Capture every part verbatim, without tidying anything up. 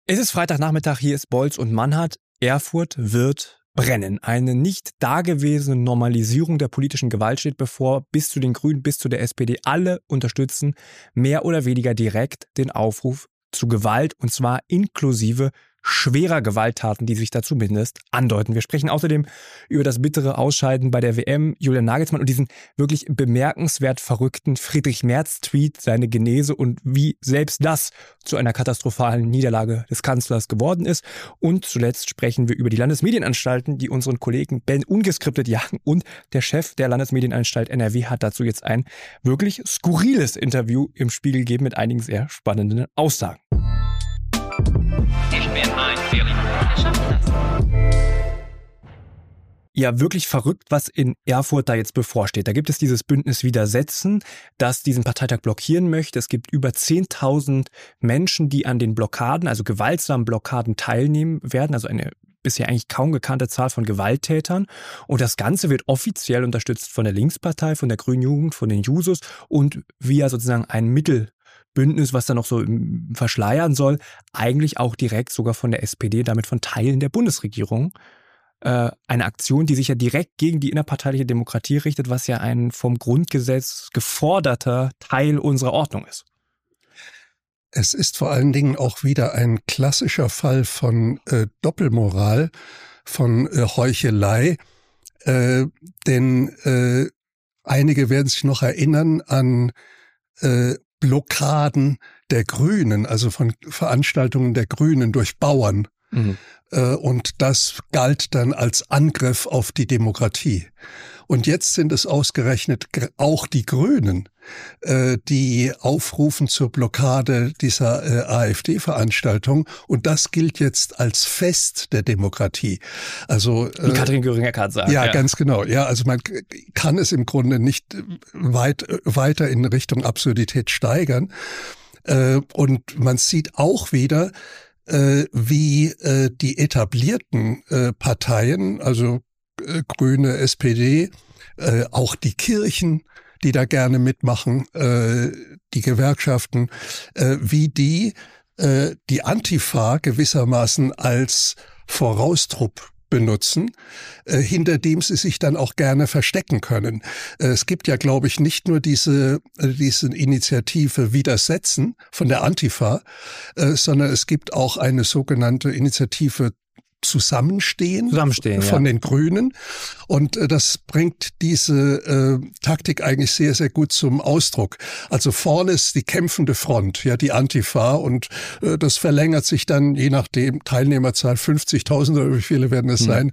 Es ist Freitagnachmittag, hier ist Bolz und Mannhardt. Erfurt wird brennen. Eine nicht dagewesene Normalisierung der politischen Gewalt steht bevor. Bis zu den Grünen, bis zu der S P D. Alle unterstützen mehr oder weniger direkt den Aufruf zu Gewalt, und zwar inklusive schwerer Gewalttaten, die sich da zumindest andeuten. Wir sprechen außerdem über das bittere Ausscheiden bei der W M, Julian Nagelsmann und diesen wirklich bemerkenswert verrückten Friedrich-Merz-Tweet, seine Genese und wie selbst das zu einer katastrophalen Niederlage des Kanzlers geworden ist. Und zuletzt sprechen wir über die Landesmedienanstalten, die unseren Kollegen Ben ungeskriptet jagen, und der Chef der Landesmedienanstalt N R W hat dazu jetzt ein wirklich skurriles Interview im Spiegel gegeben mit einigen sehr spannenden Aussagen. Ich bin ein Berliner. Er schafft das. Ja, wirklich verrückt, was in Erfurt da jetzt bevorsteht. Da gibt es dieses Bündnis Widersetzen, das diesen Parteitag blockieren möchte. Es gibt über zehntausend Menschen, die an den Blockaden, also gewaltsamen Blockaden teilnehmen werden. Also eine bisher eigentlich kaum gekannte Zahl von Gewalttätern. Und das Ganze wird offiziell unterstützt von der Linkspartei, von der Grünen Jugend, von den Jusos und via sozusagen ein Mittel Bündnis, was dann noch so verschleiern soll, eigentlich auch direkt sogar von der S P D, damit von Teilen der Bundesregierung. Äh, eine Aktion, die sich ja direkt gegen die innerparteiliche Demokratie richtet, was ja ein vom Grundgesetz geforderter Teil unserer Ordnung ist. Es ist vor allen Dingen auch wieder ein klassischer Fall von äh, Doppelmoral, von äh, Heuchelei, äh, denn äh, einige werden sich noch erinnern an äh, Blockaden der Grünen, also von Veranstaltungen der Grünen durch Bauern. Mhm. Und das galt dann als Angriff auf die Demokratie. Und jetzt sind es ausgerechnet auch die Grünen, die aufrufen zur Blockade dieser AfD-Veranstaltung. Und das gilt jetzt als Fest der Demokratie. Also, wie Katrin Göring-Eckardt sagt. Ja, ja, ganz genau. Ja, also man kann es im Grunde nicht weit, weiter in Richtung Absurdität steigern. Und man sieht auch wieder, wie äh, die etablierten äh, Parteien, also äh, Grüne, S P D, äh, auch die Kirchen, die da gerne mitmachen, äh, die Gewerkschaften, äh, wie die äh, die Antifa gewissermaßen als Voraustrupp benutzen, äh, hinter dem sie sich dann auch gerne verstecken können. Äh, es gibt ja, glaube ich, nicht nur diese, äh, diese Initiative Widersetzen von der Antifa, äh, sondern es gibt auch eine sogenannte Initiative Zusammenstehen, Zusammenstehen von ja. den Grünen. Und äh, das bringt diese äh, Taktik eigentlich sehr, sehr gut zum Ausdruck. Also vorne ist die kämpfende Front, ja, die Antifa, und äh, das verlängert sich dann je nachdem Teilnehmerzahl fünfzigtausend oder wie viele werden es mhm. sein.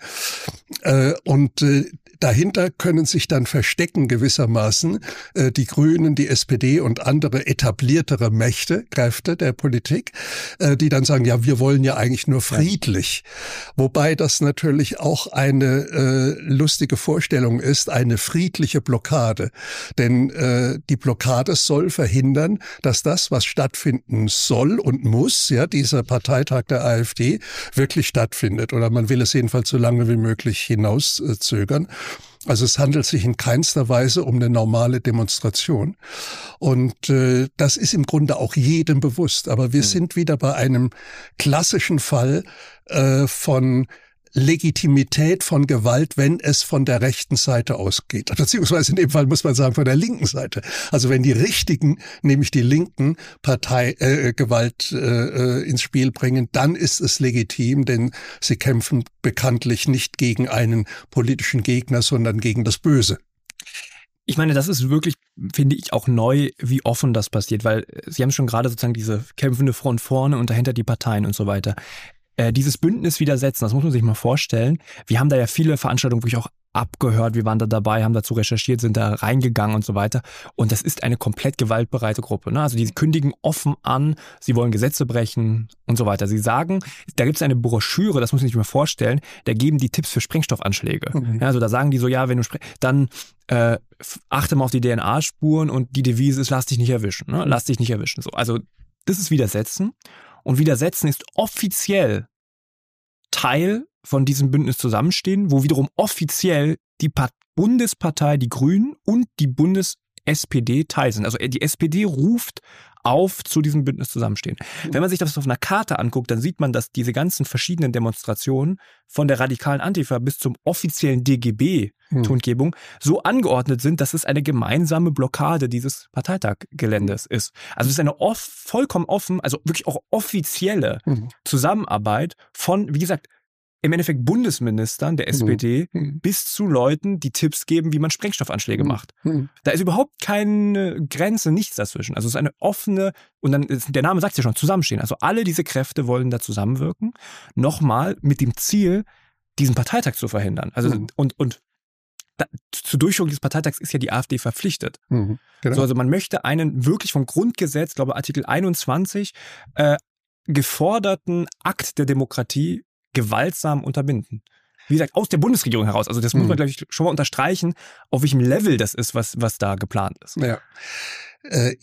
Äh, und äh, dahinter können sich dann verstecken gewissermaßen äh, die Grünen, die S P D und andere etabliertere Mächte, Kräfte der Politik, äh, die dann sagen, ja, wir wollen ja eigentlich nur friedlich. Ja. Wobei das natürlich auch eine äh, lustige Vorstellung ist, eine friedliche Blockade. Denn äh, die Blockade soll verhindern, dass das, was stattfinden soll und muss, ja, dieser Parteitag der AfD, wirklich stattfindet. Oder man will es jedenfalls so lange wie möglich hinauszögern. Also es handelt sich in keinster Weise um eine normale Demonstration. Und äh, das ist im Grunde auch jedem bewusst. Aber wir mhm. sind wieder bei einem klassischen Fall äh, von Legitimität von Gewalt, wenn es von der rechten Seite ausgeht. Beziehungsweise in dem Fall muss man sagen, von der linken Seite. Also wenn die Richtigen, nämlich die Linken, Partei äh, Gewalt äh, ins Spiel bringen, dann ist es legitim, denn sie kämpfen bekanntlich nicht gegen einen politischen Gegner, sondern gegen das Böse. Ich meine, das ist wirklich, finde ich, auch neu, wie offen das passiert, weil Sie haben schon gerade sozusagen diese kämpfende Front vorne und dahinter die Parteien und so weiter. Äh, dieses Bündnis Widersetzen, das muss man sich mal vorstellen. Wir haben da ja viele Veranstaltungen wirklich auch abgehört, wir waren da dabei, haben dazu recherchiert, sind da reingegangen und so weiter. Und das ist eine komplett gewaltbereite Gruppe, ne? Also die kündigen offen an, sie wollen Gesetze brechen und so weiter. Sie sagen, da gibt es eine Broschüre, das muss man sich mal vorstellen, da geben die Tipps für Sprengstoffanschläge. Mhm. Ja, also da sagen die so, ja, wenn du sprengst, dann äh, achte mal auf die D N A-Spuren und die Devise ist, lass dich nicht erwischen, ne? Lass dich nicht erwischen. So, also das ist Widersetzen. Und Widersetzen ist offiziell Teil von diesem Bündnis Zusammenstehen, wo wiederum offiziell die pa- Bundespartei, die Grünen und die Bundes-S P D Teil sind. Also die S P D ruft auf zu diesem Bündnis zusammenstehen. Wenn man sich das auf einer Karte anguckt, dann sieht man, dass diese ganzen verschiedenen Demonstrationen von der radikalen Antifa bis zum offiziellen D G B-Kundgebung so angeordnet sind, dass es eine gemeinsame Blockade dieses Parteitaggeländes ist. Also es ist eine off- vollkommen offen, also wirklich auch offizielle mhm. Zusammenarbeit von, wie gesagt, im Endeffekt Bundesministern der S P D mhm. bis zu Leuten, die Tipps geben, wie man Sprengstoffanschläge mhm. macht. Mhm. Da ist überhaupt keine Grenze, nichts dazwischen. Also es ist eine offene, und dann ist, der Name sagt ja schon, Zusammenstehen. Also alle diese Kräfte wollen da zusammenwirken. Nochmal mit dem Ziel, diesen Parteitag zu verhindern. Also mhm. und, und da, zur Durchführung des Parteitags ist ja die AfD verpflichtet. Mhm. Genau. So, also man möchte einen wirklich vom Grundgesetz, glaube Artikel einundzwanzig, äh, geforderten Akt der Demokratie gewaltsam unterbinden. Wie gesagt, aus der Bundesregierung heraus. Also das muss man, glaube ich, schon mal unterstreichen, auf welchem Level das ist, was, was da geplant ist. Ja. Äh,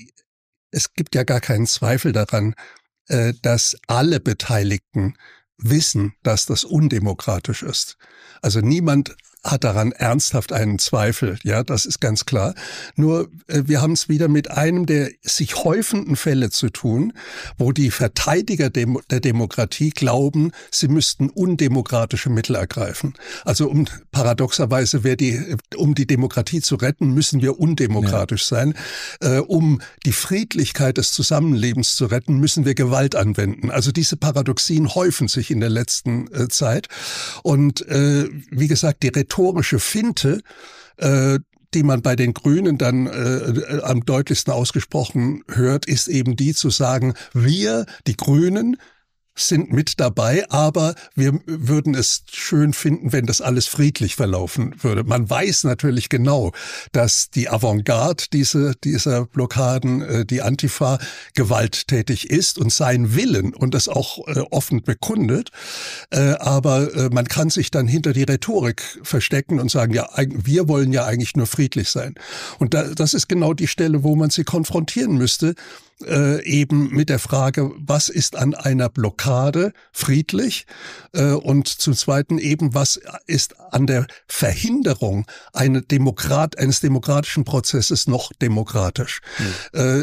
es gibt ja gar keinen Zweifel daran, äh, dass alle Beteiligten wissen, dass das undemokratisch ist. Also niemand hat daran ernsthaft einen Zweifel, ja, das ist ganz klar. Nur äh, wir haben es wieder mit einem der sich häufenden Fälle zu tun, wo die Verteidiger dem, der Demokratie glauben, sie müssten undemokratische Mittel ergreifen. Also um paradoxerweise, wer die, um die Demokratie zu retten, müssen wir undemokratisch ja. sein. Äh, um die Friedlichkeit des Zusammenlebens zu retten, müssen wir Gewalt anwenden. Also diese Paradoxien häufen sich in der letzten äh, Zeit. Und äh, wie gesagt, die rhetorische Finte, äh, die man bei den Grünen dann äh, am deutlichsten ausgesprochen hört, ist eben die zu sagen, wir, die Grünen, sind mit dabei, aber wir würden es schön finden, wenn das alles friedlich verlaufen würde. Man weiß natürlich genau, dass die Avantgarde diese, dieser Blockaden, äh, die Antifa, gewalttätig ist und seinen Willen und das auch äh, offen bekundet. Äh, aber äh, man kann sich dann hinter die Rhetorik verstecken und sagen, ja, wir wollen ja eigentlich nur friedlich sein. Und da, das ist genau die Stelle, wo man sie konfrontieren müsste, Äh, eben mit der Frage, was ist an einer Blockade friedlich äh, und zum Zweiten eben, was ist an der Verhinderung eine Demokrat, eines demokratischen Prozesses noch demokratisch. Mhm. Äh,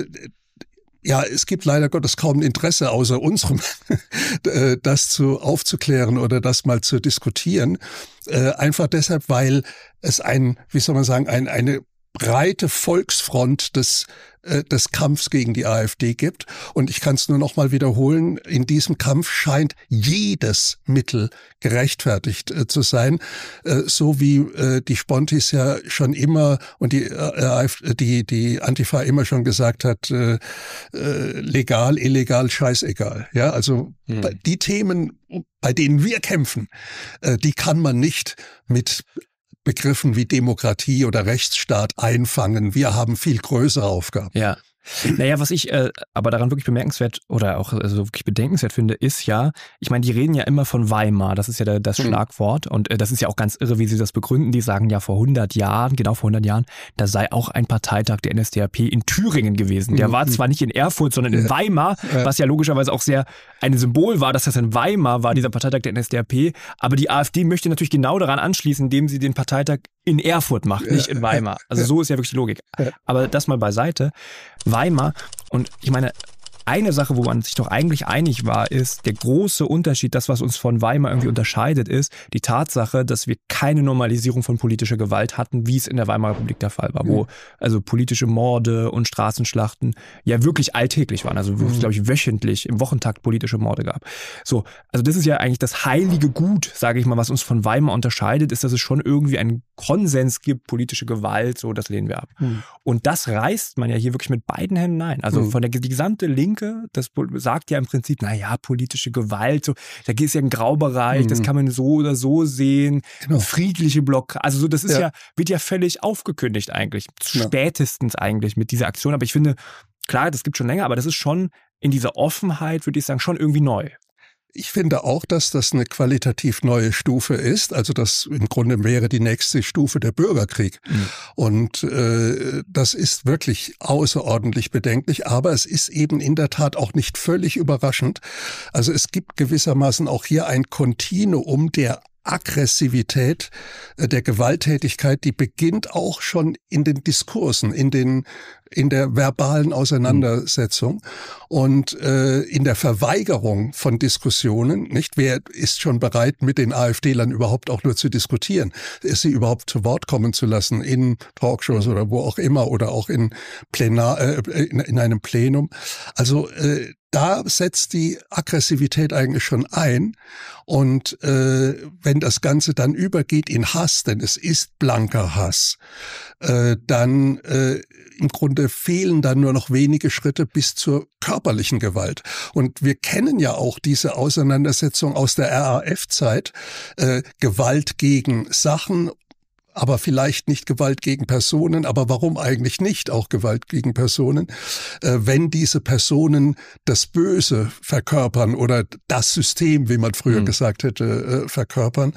Ja, es gibt leider Gottes kaum Interesse außer unserem, das zu aufzuklären oder das mal zu diskutieren. Äh, einfach deshalb, weil es ein, wie soll man sagen, ein, eine breite Volksfront des des Kampfs gegen die AfD gibt. Und ich kann es nur noch mal wiederholen, in diesem Kampf scheint jedes Mittel gerechtfertigt äh, zu sein, äh, so wie äh, die Spontis ja schon immer und die, äh, die, die Antifa immer schon gesagt hat, äh, äh, legal, illegal, scheißegal. Ja, also hm. die Themen, bei denen wir kämpfen, äh, die kann man nicht mit Begriffen wie Demokratie oder Rechtsstaat einfangen. Wir haben viel größere Aufgaben. Ja. Naja, was ich äh, aber daran wirklich bemerkenswert oder auch also wirklich bedenkenswert finde, ist ja, ich meine, die reden ja immer von Weimar, das ist ja der, das mhm. Schlagwort und äh, das ist ja auch ganz irre, wie sie das begründen. Die sagen ja vor hundert Jahren, genau vor hundert Jahren, da sei auch ein Parteitag der N S D A P in Thüringen gewesen. Der mhm. war zwar nicht in Erfurt, sondern in ja. Weimar, was ja logischerweise auch sehr ein Symbol war, dass das in Weimar war, dieser Parteitag der N S D A P. Aber die AfD möchte natürlich genau daran anschließen, indem sie den Parteitag in Erfurt macht, nicht in Weimar. Also so ist ja wirklich die Logik. Aber das mal beiseite. Weimar, und ich meine, eine Sache, wo man sich doch eigentlich einig war, ist der große Unterschied, das, was uns von Weimar irgendwie unterscheidet, ist die Tatsache, dass wir keine Normalisierung von politischer Gewalt hatten, wie es in der Weimarer Republik der Fall war, mhm. wo also politische Morde und Straßenschlachten ja wirklich alltäglich waren, also wo es, glaube ich, wöchentlich im Wochentakt politische Morde gab. So, also das ist ja eigentlich das heilige Gut, sage ich mal, was uns von Weimar unterscheidet, ist, dass es schon irgendwie einen Konsens gibt, politische Gewalt, so, das lehnen wir ab. Mhm. Und das reißt man ja hier wirklich mit beiden Händen ein. Also mhm. von der die gesamte Linke, das sagt ja im Prinzip, na ja, politische Gewalt, so, da ist ja ein Graubereich, mhm. das kann man so oder so sehen, genau. friedliche Block, also so, das ist ja. ja, wird ja völlig aufgekündigt eigentlich, ja. spätestens eigentlich mit dieser Aktion. Aber ich finde, klar, das gibt schon länger, aber das ist schon in dieser Offenheit, würde ich sagen, schon irgendwie neu. Ich finde auch, dass das eine qualitativ neue Stufe ist. Also das im Grunde wäre die nächste Stufe der Bürgerkrieg. Mhm. Und äh, das ist wirklich außerordentlich bedenklich. Aber es ist eben in der Tat auch nicht völlig überraschend. Also es gibt gewissermaßen auch hier ein Kontinuum der Aggressivität der Gewalttätigkeit, die beginnt auch schon in den Diskursen, in den in der verbalen Auseinandersetzung und äh, in der Verweigerung von Diskussionen. Nicht, wer ist schon bereit, mit den AfD-Lern überhaupt auch nur zu diskutieren, ist sie überhaupt zu Wort kommen zu lassen in Talkshows oder wo auch immer oder auch in Plenar äh, in, in einem Plenum. Also äh, da setzt die Aggressivität eigentlich schon ein. Und äh, wenn das Ganze dann übergeht in Hass, denn es ist blanker Hass, äh, dann äh, im Grunde fehlen dann nur noch wenige Schritte bis zur körperlichen Gewalt. Und wir kennen ja auch diese Auseinandersetzung aus der R A F-Zeit, äh, Gewalt gegen Sachen, aber vielleicht nicht Gewalt gegen Personen. Aber warum eigentlich nicht auch Gewalt gegen Personen, äh, wenn diese Personen das Böse verkörpern oder das System, wie man früher mhm. gesagt hätte, äh, verkörpern?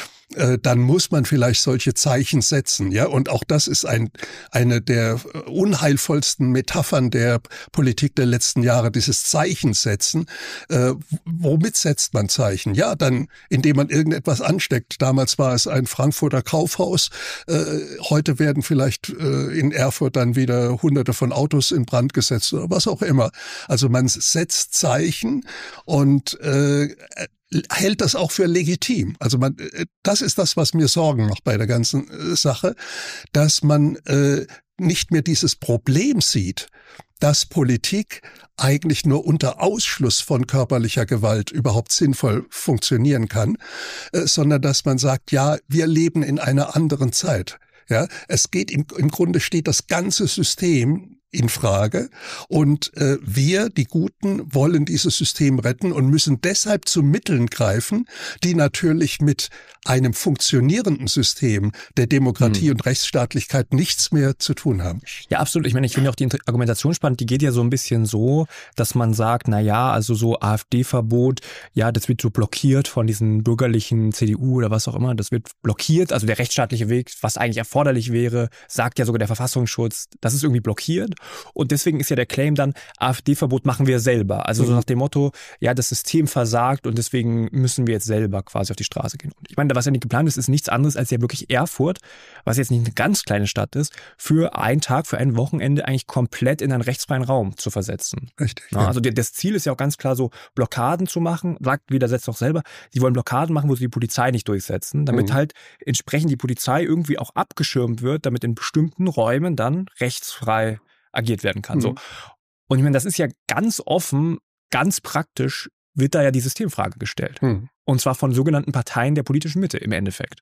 Dann muss man vielleicht solche Zeichen setzen, ja. Und auch das ist ein, eine der unheilvollsten Metaphern der Politik der letzten Jahre, dieses Zeichen setzen. Äh, womit setzt man Zeichen? Ja, dann, indem man irgendetwas ansteckt. Damals war es ein Frankfurter Kaufhaus. Äh, heute werden vielleicht äh, in Erfurt dann wieder hunderte von Autos in Brand gesetzt oder was auch immer. Also man setzt Zeichen und äh, hält das auch für legitim. Also man, das ist das, was mir Sorgen macht bei der ganzen Sache, dass man äh, nicht mehr dieses Problem sieht, dass Politik eigentlich nur unter Ausschluss von körperlicher Gewalt überhaupt sinnvoll funktionieren kann, äh, sondern dass man sagt, ja, wir leben in einer anderen Zeit. Ja, es geht im, im Grunde steht das ganze System in Frage und äh, wir, die Guten, wollen dieses System retten und müssen deshalb zu Mitteln greifen, die natürlich mit einem funktionierenden System der Demokratie hm. und Rechtsstaatlichkeit nichts mehr zu tun haben. Ja, absolut. Ich meine, ich finde auch die Argumentation spannend, die geht ja so ein bisschen so, dass man sagt, na ja, also so AfD-Verbot, ja, das wird so blockiert von diesen bürgerlichen C D U oder was auch immer, das wird blockiert, also der rechtsstaatliche Weg, was eigentlich erforderlich wäre, sagt ja sogar der Verfassungsschutz, das ist irgendwie blockiert. Und deswegen ist ja der Claim dann, AfD-Verbot machen wir selber. Also so nach dem Motto, ja, das System versagt und deswegen müssen wir jetzt selber quasi auf die Straße gehen. Und ich meine, was ja nicht geplant ist, ist nichts anderes als ja wirklich Erfurt, was jetzt nicht eine ganz kleine Stadt ist, für einen Tag, für ein Wochenende eigentlich komplett in einen rechtsfreien Raum zu versetzen. Richtig. Ja, also das Ziel ist ja auch ganz klar so, Blockaden zu machen, sagt widersetzt auch selber, sie wollen Blockaden machen, wo sie die Polizei nicht durchsetzen, damit mhm. halt entsprechend die Polizei irgendwie auch abgeschirmt wird, damit in bestimmten Räumen dann rechtsfrei agiert werden kann. Mhm. So. Und ich meine, das ist ja ganz offen, ganz praktisch wird da ja die Systemfrage gestellt. Mhm. Und zwar von sogenannten Parteien der politischen Mitte im Endeffekt.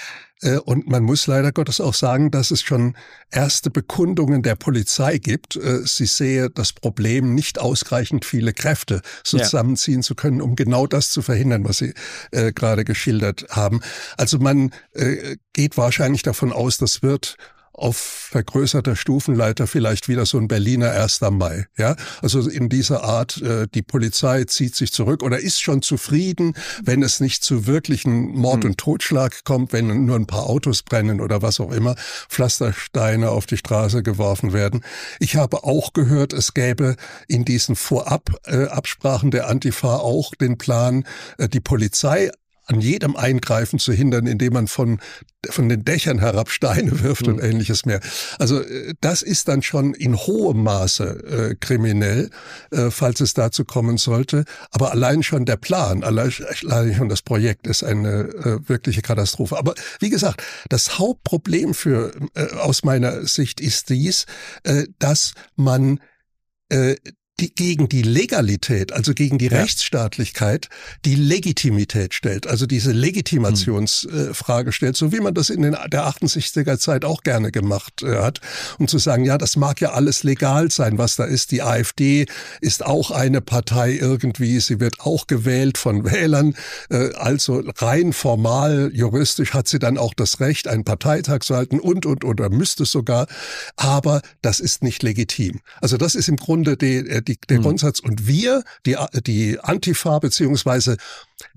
Und man muss leider Gottes auch sagen, dass es schon erste Bekundungen der Polizei gibt. Sie sehe das Problem, nicht ausreichend viele Kräfte zusammenziehen ja. zu können, um genau das zu verhindern, was Sie äh, gerade geschildert haben. Also man äh, geht wahrscheinlich davon aus, das wird auf vergrößerter Stufenleiter vielleicht wieder so ein Berliner erster Mai. Ja, also in dieser Art, äh, die Polizei zieht sich zurück oder ist schon zufrieden, wenn es nicht zu wirklichen Mord und Totschlag kommt, wenn nur ein paar Autos brennen oder was auch immer, Pflastersteine auf die Straße geworfen werden. Ich habe auch gehört, es gäbe in diesen Vorab-Absprachen der Antifa auch den Plan, äh, die Polizei an jedem Eingreifen zu hindern, indem man von von den Dächern herab Steine wirft mhm. und ähnliches mehr. Also das ist dann schon in hohem Maße äh, kriminell, äh, falls es dazu kommen sollte. Aber allein schon der Plan, allein, allein schon das Projekt ist eine äh, wirkliche Katastrophe. Aber wie gesagt, das Hauptproblem für äh, aus meiner Sicht ist dies, äh, dass man äh, die gegen die Legalität, also gegen die ja. Rechtsstaatlichkeit, die Legitimität stellt, also diese Legitimationsfrage hm. äh, stellt, so wie man das in den, der achtundsechziger Zeit auch gerne gemacht äh, hat, um zu sagen, ja, das mag ja alles legal sein, was da ist. Die AfD ist auch eine Partei irgendwie, sie wird auch gewählt von Wählern, äh, also rein formal, juristisch hat sie dann auch das Recht, einen Parteitag zu halten und, und, oder müsste sogar, aber das ist nicht legitim. Also das ist im Grunde die, die, der Grundsatz. Und wir, die, die Antifa beziehungsweise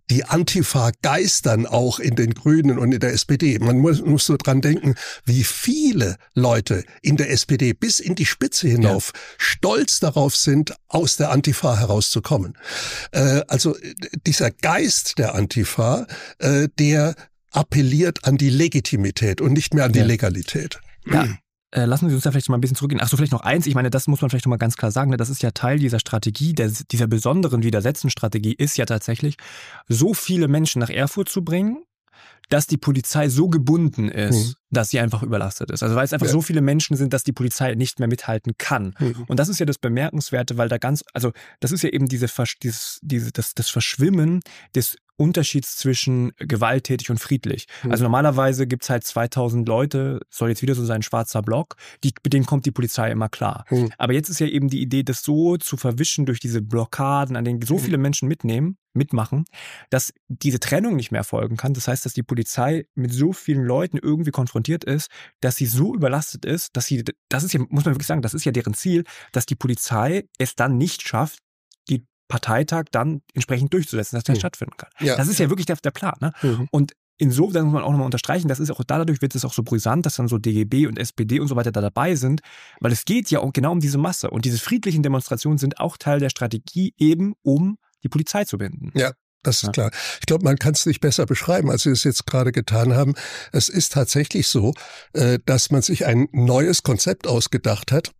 die Antifa geistern auch in den Grünen und in der S P D. Man muss, muss so dran denken, wie viele Leute in der S P D bis in die Spitze hinauf ja. stolz darauf sind, aus der Antifa herauszukommen. Äh, also dieser Geist der Antifa, äh, der appelliert an die Legitimität und nicht mehr an die ja. Legalität. Ja. Äh, lassen Sie uns da vielleicht mal ein bisschen zurückgehen. Ach so, vielleicht noch eins. Ich meine, das muss man vielleicht noch mal ganz klar sagen. Ne? Das ist ja Teil dieser Strategie, der, dieser besonderen Widersetzen-Strategie ist ja tatsächlich, so viele Menschen nach Erfurt zu bringen, dass die Polizei so gebunden ist, mhm. dass sie einfach überlastet ist. Also weil es einfach ja. so viele Menschen sind, dass die Polizei nicht mehr mithalten kann. Mhm. Und das ist ja das Bemerkenswerte, weil da ganz, also das ist ja eben diese, dieses, diese, das, das Verschwimmen des Unterschieds zwischen gewalttätig und friedlich. Mhm. Also normalerweise gibt's halt zweitausend Leute, soll jetzt wieder so sein, schwarzer Block, die, mit denen kommt die Polizei immer klar. Mhm. Aber jetzt ist ja eben die Idee, das so zu verwischen durch diese Blockaden, an denen so viele Menschen mitnehmen, mitmachen, dass diese Trennung nicht mehr erfolgen kann. Das heißt, dass die Polizei mit so vielen Leuten irgendwie konfrontiert ist, dass sie so überlastet ist, dass sie, das ist ja, muss man wirklich sagen, das ist ja deren Ziel, dass die Polizei es dann nicht schafft, die Parteitag dann entsprechend durchzusetzen, dass der mhm. stattfinden kann. Ja. Das ist ja wirklich der, der Plan. Ne? Mhm. Und insofern muss man auch nochmal unterstreichen, das ist auch dadurch wird es auch so brisant, dass dann so D G B und S P D und so weiter da dabei sind, weil es geht ja auch genau um diese Masse. Und diese friedlichen Demonstrationen sind auch Teil der Strategie, eben um die Polizei zu binden. Ja. Das ist ja. klar. Ich glaube, man kann es nicht besser beschreiben, als Sie es jetzt gerade getan haben. Es ist tatsächlich so, dass man sich ein neues Konzept ausgedacht hat,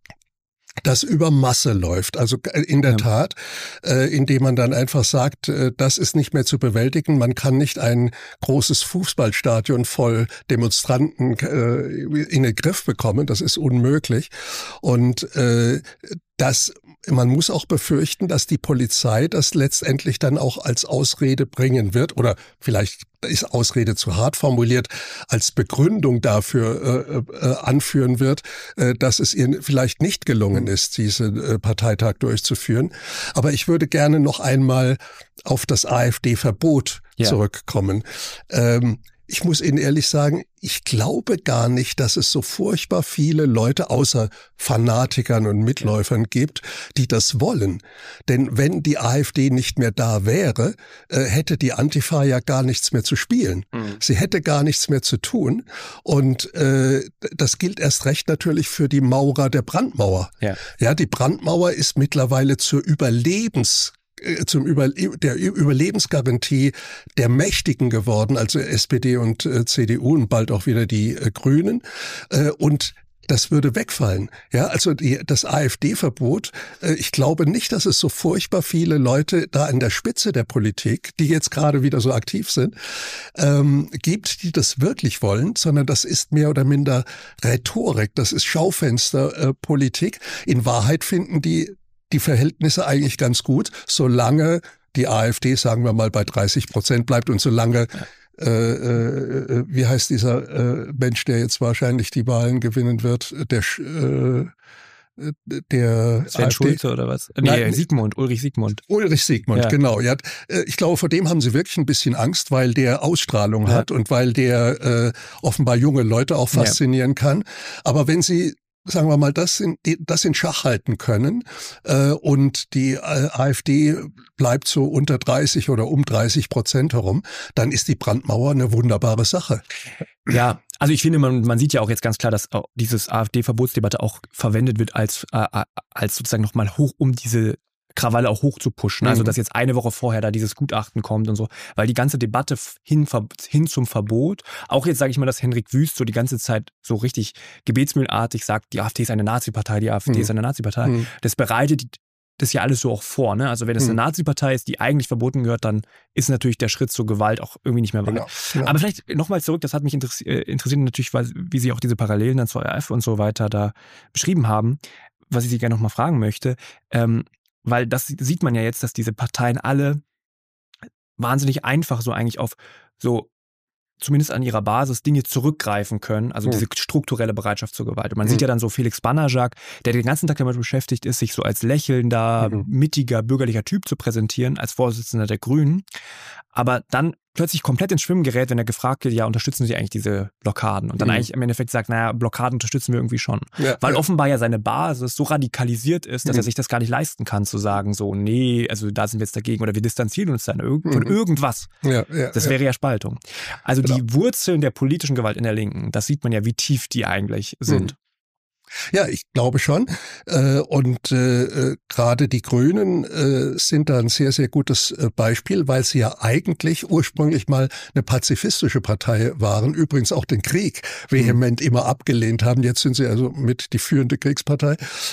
das über Masse läuft. Also in der ja. Tat, äh, indem man dann einfach sagt, äh, das ist nicht mehr zu bewältigen. Man kann nicht ein großes Fußballstadion voll Demonstranten äh, in den Griff bekommen. Das ist unmöglich. Und äh, das man muss auch befürchten, dass die Polizei das letztendlich dann auch als Ausrede bringen wird oder vielleicht ist Ausrede zu hart formuliert, als Begründung dafür äh, äh, anführen wird, äh, dass es ihr vielleicht nicht gelungen ist, diesen äh, Parteitag durchzuführen. Aber ich würde gerne noch einmal auf das AfD-Verbot ja. zurückkommen. Ähm, Ich muss Ihnen ehrlich sagen, ich glaube gar nicht, dass es so furchtbar viele Leute außer Fanatikern und Mitläufern gibt, die das wollen. Denn wenn die AfD nicht mehr da wäre, äh, hätte die Antifa ja gar nichts mehr zu spielen. Mhm. Sie hätte gar nichts mehr zu tun. Und äh, das gilt erst recht natürlich für die Maurer der Brandmauer. Ja, ja, die Brandmauer ist mittlerweile zur Überlebens zum Über, der Überlebensgarantie der Mächtigen geworden, also S P D und äh, C D U und bald auch wieder die äh, Grünen. Äh, und das würde wegfallen. Ja, also die, das AfD-Verbot, äh, ich glaube nicht, dass es so furchtbar viele Leute da an der Spitze der Politik, die jetzt gerade wieder so aktiv sind, ähm, gibt, die das wirklich wollen, sondern das ist mehr oder minder Rhetorik, das ist Schaufensterpolitik. Äh, In Wahrheit finden die die Verhältnisse eigentlich ganz gut, solange die AfD, sagen wir mal, bei dreißig Prozent bleibt und solange, äh, äh, wie heißt dieser äh, Mensch, der jetzt wahrscheinlich die Wahlen gewinnen wird, der äh, der Sven AfD. Schulze oder was? Nee, Nein, Siegmund, Ulrich Siegmund. Ulrich Siegmund, ja. genau. Ja, ich glaube, vor dem haben sie wirklich ein bisschen Angst, weil der Ausstrahlung ja. hat und weil der äh, offenbar junge Leute auch faszinieren ja. kann. Aber wenn sie sagen wir mal, das in, das in Schach halten können äh, und die äh, AfD bleibt so unter dreißig oder um dreißig Prozent herum, dann ist die Brandmauer eine wunderbare Sache. Ja, also ich finde, man, man sieht ja auch jetzt ganz klar, dass auch dieses AfD-Verbotsdebatte auch verwendet wird als, äh, als sozusagen nochmal hoch, um diese Krawalle auch hoch zu pushen. Also, dass jetzt eine Woche vorher da dieses Gutachten kommt und so. Weil die ganze Debatte hin, hin zum Verbot, auch jetzt sage ich mal, dass Henrik Wüst so die ganze Zeit so richtig gebetsmühlenartig sagt, die AfD ist eine Nazi-Partei, die AfD mhm. ist eine Nazi-Partei. Mhm. Das bereitet das ja alles so auch vor. Ne? Also wenn es eine mhm. Nazi-Partei ist, die eigentlich verboten gehört, dann ist natürlich der Schritt zur Gewalt auch irgendwie nicht mehr weit. Genau. Genau. Aber vielleicht nochmal zurück, das hat mich interessiert, interessiert natürlich, weil, wie Sie auch diese Parallelen dann zur R A F und so weiter da beschrieben haben, was ich Sie gerne nochmal fragen möchte. Ähm, Weil das sieht man ja jetzt, dass diese Parteien alle wahnsinnig einfach so eigentlich auf so zumindest an ihrer Basis Dinge zurückgreifen können, also mhm. diese strukturelle Bereitschaft zur Gewalt. Und man mhm. sieht ja dann so Felix Banajak, der den ganzen Tag damit beschäftigt ist, sich so als lächelnder, mhm. mittiger, bürgerlicher Typ zu präsentieren, als Vorsitzender der Grünen. aber dann plötzlich komplett ins Schwimmen gerät, wenn er gefragt wird, ja, unterstützen Sie eigentlich diese Blockaden? Und dann mhm. eigentlich im Endeffekt sagt, naja, Blockaden unterstützen wir irgendwie schon. Ja, Weil ja. offenbar ja seine Basis so radikalisiert ist, dass mhm. er sich das gar nicht leisten kann, zu sagen, so, nee, also da sind wir jetzt dagegen oder wir distanzieren uns dann irg- von mhm. irgendwas. Ja, ja, das wäre ja. ja Spaltung. Also genau. die Wurzeln der politischen Gewalt in der Linken, das sieht man ja, wie tief die eigentlich sind. Mhm. Ja, ich glaube schon. Und äh, gerade die Grünen äh, sind da ein sehr, sehr gutes Beispiel, weil sie ja eigentlich ursprünglich mal eine pazifistische Partei waren, übrigens auch den Krieg vehement mhm. immer abgelehnt haben. Jetzt sind sie also mit die führende Kriegspartei.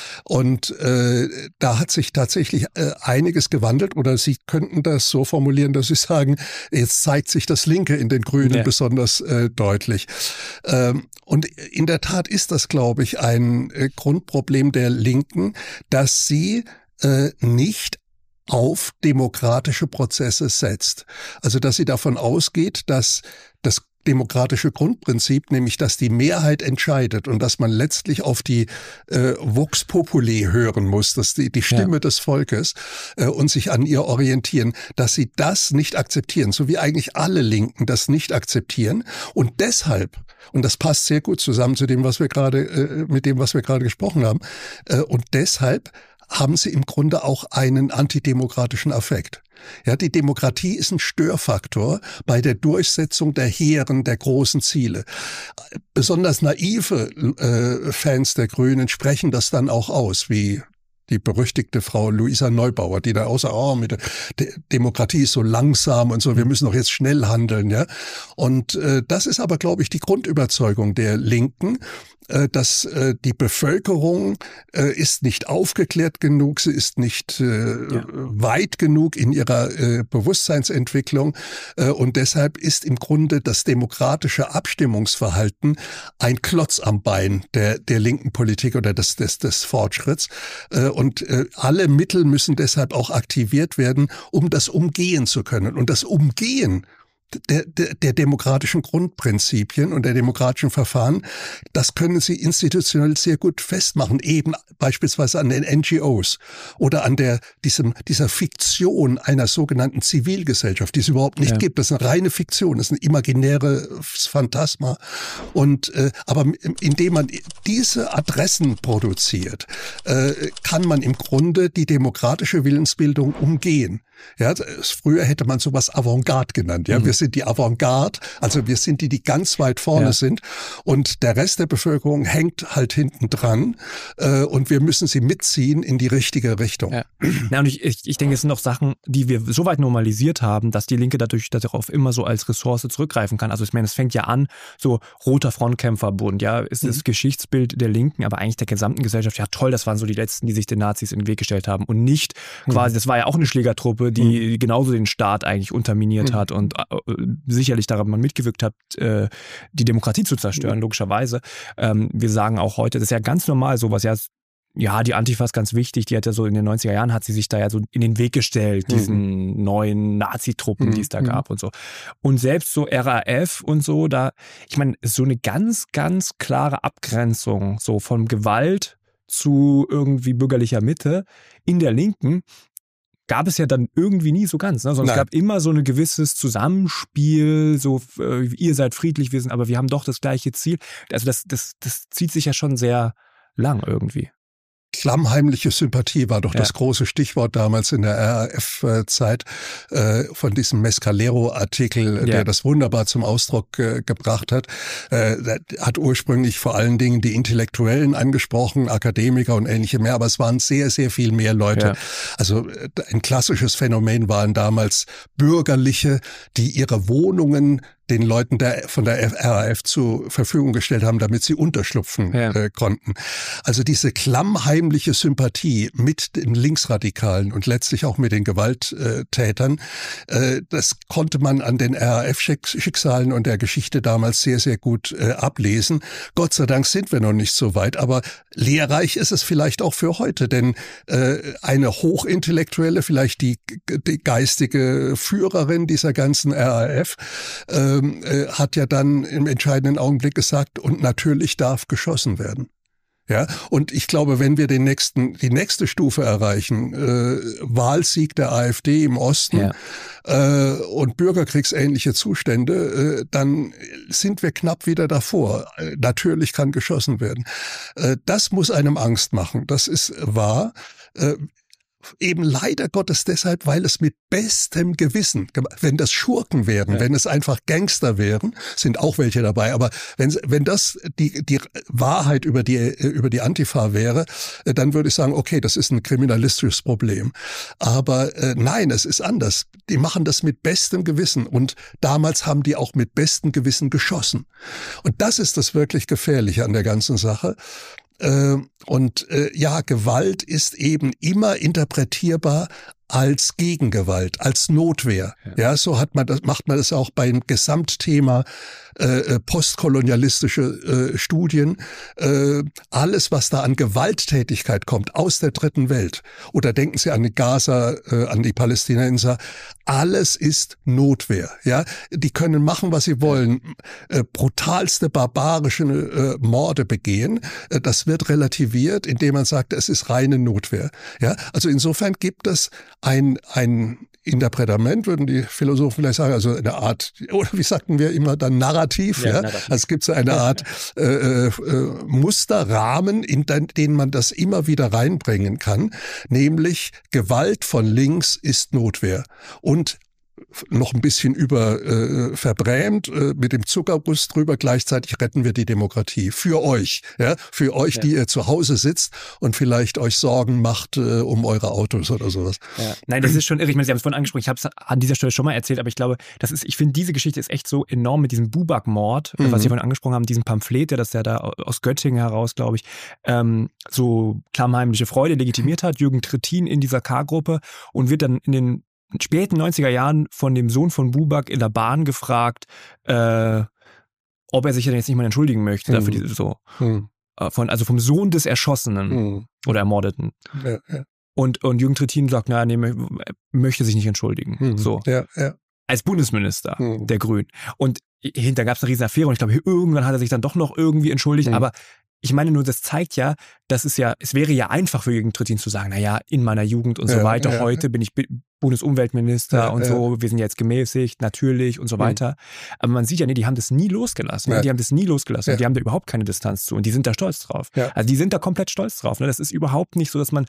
Und äh, da hat sich tatsächlich äh, einiges gewandelt. Oder Sie könnten das so formulieren, dass Sie sagen, jetzt zeigt sich das Linke in den Grünen ja. besonders äh, deutlich. Ähm, und in der Tat ist das, glaube ich, ein Ein Grundproblem der Linken, dass sie äh, nicht auf demokratische Prozesse setzt. Also dass sie davon ausgeht, dass das demokratische Grundprinzip, nämlich dass die Mehrheit entscheidet und dass man letztlich auf die äh, Vox Populi hören muss, dass die, die Stimme ja. des Volkes äh, und sich an ihr orientieren, dass sie das nicht akzeptieren, so wie eigentlich alle Linken das nicht akzeptieren und deshalb, und das passt sehr gut zusammen zu dem, was wir gerade, äh, mit dem, was wir gerade gesprochen haben, äh, und deshalb haben sie im Grunde auch einen antidemokratischen Affekt. Ja, die Demokratie ist ein Störfaktor bei der Durchsetzung der hehren, der großen Ziele. Besonders naive äh, Fans der Grünen sprechen das dann auch aus, wie die berüchtigte Frau Luisa Neubauer, die da außer, oh, mit der De- Demokratie ist so langsam und so, wir müssen doch jetzt schnell handeln, ja. Und äh, das ist aber, glaube ich, die Grundüberzeugung der Linken, äh, dass äh, die Bevölkerung äh, ist nicht aufgeklärt genug, sie ist nicht äh, ja. weit genug in ihrer äh, Bewusstseinsentwicklung äh, und deshalb ist im Grunde das demokratische Abstimmungsverhalten ein Klotz am Bein der der linken Politik oder des des des Fortschritts. Äh, Und äh, alle Mittel müssen deshalb auch aktiviert werden, um das umgehen zu können. Und das Umgehen der, der, der demokratischen Grundprinzipien und der demokratischen Verfahren, das können Sie institutionell sehr gut festmachen, eben beispielsweise an den N G Os oder an der diesem dieser Fiktion einer sogenannten Zivilgesellschaft, die es überhaupt nicht ja. gibt. Das ist eine reine Fiktion, das ist ein imaginäres Phantasma. Und äh, aber indem man diese Adressen produziert, äh, kann man im Grunde die demokratische Willensbildung umgehen. Ja, früher hätte man sowas Avantgarde genannt. Ja, mhm. wir sind die Avantgarde, also wir sind die, die ganz weit vorne ja. sind, und der Rest der Bevölkerung hängt halt hinten dran, äh, und wir müssen sie mitziehen in die richtige Richtung. Ja, ja und ich, ich, ich denke, es sind noch Sachen, die wir so weit normalisiert haben, dass die Linke dadurch darauf immer so als Ressource zurückgreifen kann. Also ich meine, es fängt ja an, so roter Frontkämpferbund, ja, ist mhm. das Geschichtsbild der Linken, aber eigentlich der gesamten Gesellschaft. Ja, toll, das waren so die Letzten, die sich den Nazis in den Weg gestellt haben und nicht mhm. quasi, das war ja auch eine Schlägertruppe, die mhm. genauso den Staat eigentlich unterminiert mhm. hat und äh, sicherlich daran man mitgewirkt hat, äh, die Demokratie zu zerstören, mhm. logischerweise. Ähm, wir sagen auch heute, das ist ja ganz normal sowas, ja, ja, die Antifa ist ganz wichtig, die hat ja so in den neunziger Jahren hat sie sich da ja so in den Weg gestellt, diesen mhm. neuen Nazi-Truppen, mhm. die es da gab und so. Und selbst so R A F und so, da, ich meine, so eine ganz, ganz klare Abgrenzung so von Gewalt zu irgendwie bürgerlicher Mitte in der Linken gab es ja dann irgendwie nie so ganz, ne? Sondern Nein. es gab immer so ein gewisses Zusammenspiel, so äh, ihr seid friedlich, wir sind, aber wir haben doch das gleiche Ziel. Also das, das, das zieht sich ja schon sehr lang irgendwie. Klammheimliche Sympathie war doch ja. das große Stichwort damals in der R A F-Zeit äh, von diesem Mescalero-Artikel, ja. der das wunderbar zum Ausdruck äh, gebracht hat. Äh, hat ursprünglich vor allen Dingen die Intellektuellen angesprochen, Akademiker und ähnliche mehr, aber es waren sehr, sehr viel mehr Leute. Ja. Also ein klassisches Phänomen waren damals Bürgerliche, die ihre Wohnungen den Leuten der, von der R A F zur Verfügung gestellt haben, damit sie unterschlupfen ja. äh, konnten. Also diese klammheimliche Sympathie mit den Linksradikalen und letztlich auch mit den Gewalttätern, äh, das konnte man an den R A F-Schicksalen und der Geschichte damals sehr, sehr gut äh, ablesen. Gott sei Dank sind wir noch nicht so weit, aber lehrreich ist es vielleicht auch für heute, denn äh, eine hochintellektuelle, vielleicht die, die geistige Führerin dieser ganzen R A F, äh, hat ja dann im entscheidenden Augenblick gesagt, und natürlich darf geschossen werden. Ja, und ich glaube, wenn wir den nächsten, die nächste Stufe erreichen, äh, Wahlsieg der AfD im Osten ja. äh, und bürgerkriegsähnliche Zustände, äh, dann sind wir knapp wieder davor. Äh, natürlich kann geschossen werden. Äh, das muss einem Angst machen. Das ist wahr. Äh, Eben leider Gottes deshalb, weil es mit bestem Gewissen, wenn das Schurken wären, ja. wenn es einfach Gangster wären, sind auch welche dabei, aber wenn, wenn das die, die Wahrheit über die, über die Antifa wäre, dann würde ich sagen, okay, das ist ein kriminalistisches Problem. Aber äh, nein, es ist anders. Die machen das mit bestem Gewissen und damals haben die auch mit bestem Gewissen geschossen. Und das ist das wirklich Gefährliche an der ganzen Sache. Und äh, ja, Gewalt ist eben immer interpretierbar als Gegengewalt, als Notwehr. Ja, ja so hat man das, macht man das auch beim Gesamtthema äh, postkolonialistische äh, Studien. Äh, alles, was da an Gewalttätigkeit kommt aus der dritten Welt, oder denken Sie an die Gaza, äh, an die Palästinenser, alles ist Notwehr. Ja, die können machen, was sie wollen, äh, brutalste barbarische äh, Morde begehen. Äh, das wird relativiert, indem man sagt, es ist reine Notwehr. Ja, also insofern gibt es ein ein Interpretament, würden die Philosophen vielleicht sagen, also eine Art, oder wie sagten wir immer dann, Narrativ. Ja, ja? Narrativ. Also es gibt so eine Art äh, äh, Musterrahmen, in den man das immer wieder reinbringen kann, nämlich Gewalt von links ist Notwehr. Und noch ein bisschen über äh, verbrämt, äh, mit dem Zuckerguss drüber, gleichzeitig retten wir die Demokratie. Für euch, ja, für euch, ja. die ihr zu Hause sitzt und vielleicht euch Sorgen macht äh, um eure Autos oder sowas. Ja. Nein, das ist schon irre. Ich meine, Sie haben es vorhin angesprochen, ich habe es an dieser Stelle schon mal erzählt, aber ich glaube, das ist, ich finde, diese Geschichte ist echt so enorm mit diesem Buback-Mord, mhm. was Sie vorhin angesprochen haben, diesem Pamphlet, der das ja da aus Göttingen heraus, glaube ich, ähm, so klammheimliche Freude legitimiert hat, Jürgen Trittin in dieser K-Gruppe und wird dann in den späten neunziger Jahren von dem Sohn von Buback in der Bahn gefragt, äh, ob er sich denn jetzt nicht mal entschuldigen möchte mhm. dafür diese so mhm. von also vom Sohn des Erschossenen mhm. oder Ermordeten. Ja, ja. Und und Jürgen Trittin sagt, na, nee, möchte sich nicht entschuldigen. Mhm. So. Ja, ja. Als Bundesminister mhm. der Grünen. Und hinter gab es eine riesen Affäre und ich glaube, irgendwann hat er sich dann doch noch irgendwie entschuldigt, mhm. aber ich meine nur, das zeigt ja, dass es ja, es wäre ja einfach für Jürgen Trittin zu sagen, naja, in meiner Jugend und so ja, weiter, ja, heute bin ich Bundesumweltminister ja, und ja. so, wir sind jetzt gemäßigt, natürlich und so weiter. Mhm. Aber man sieht ja, nee, die haben das nie losgelassen. Ja. Die haben das nie losgelassen. Ja. Die haben da überhaupt keine Distanz zu und die sind da stolz drauf. Ja. Also die sind da komplett stolz drauf. Ne? Das ist überhaupt nicht so, dass man,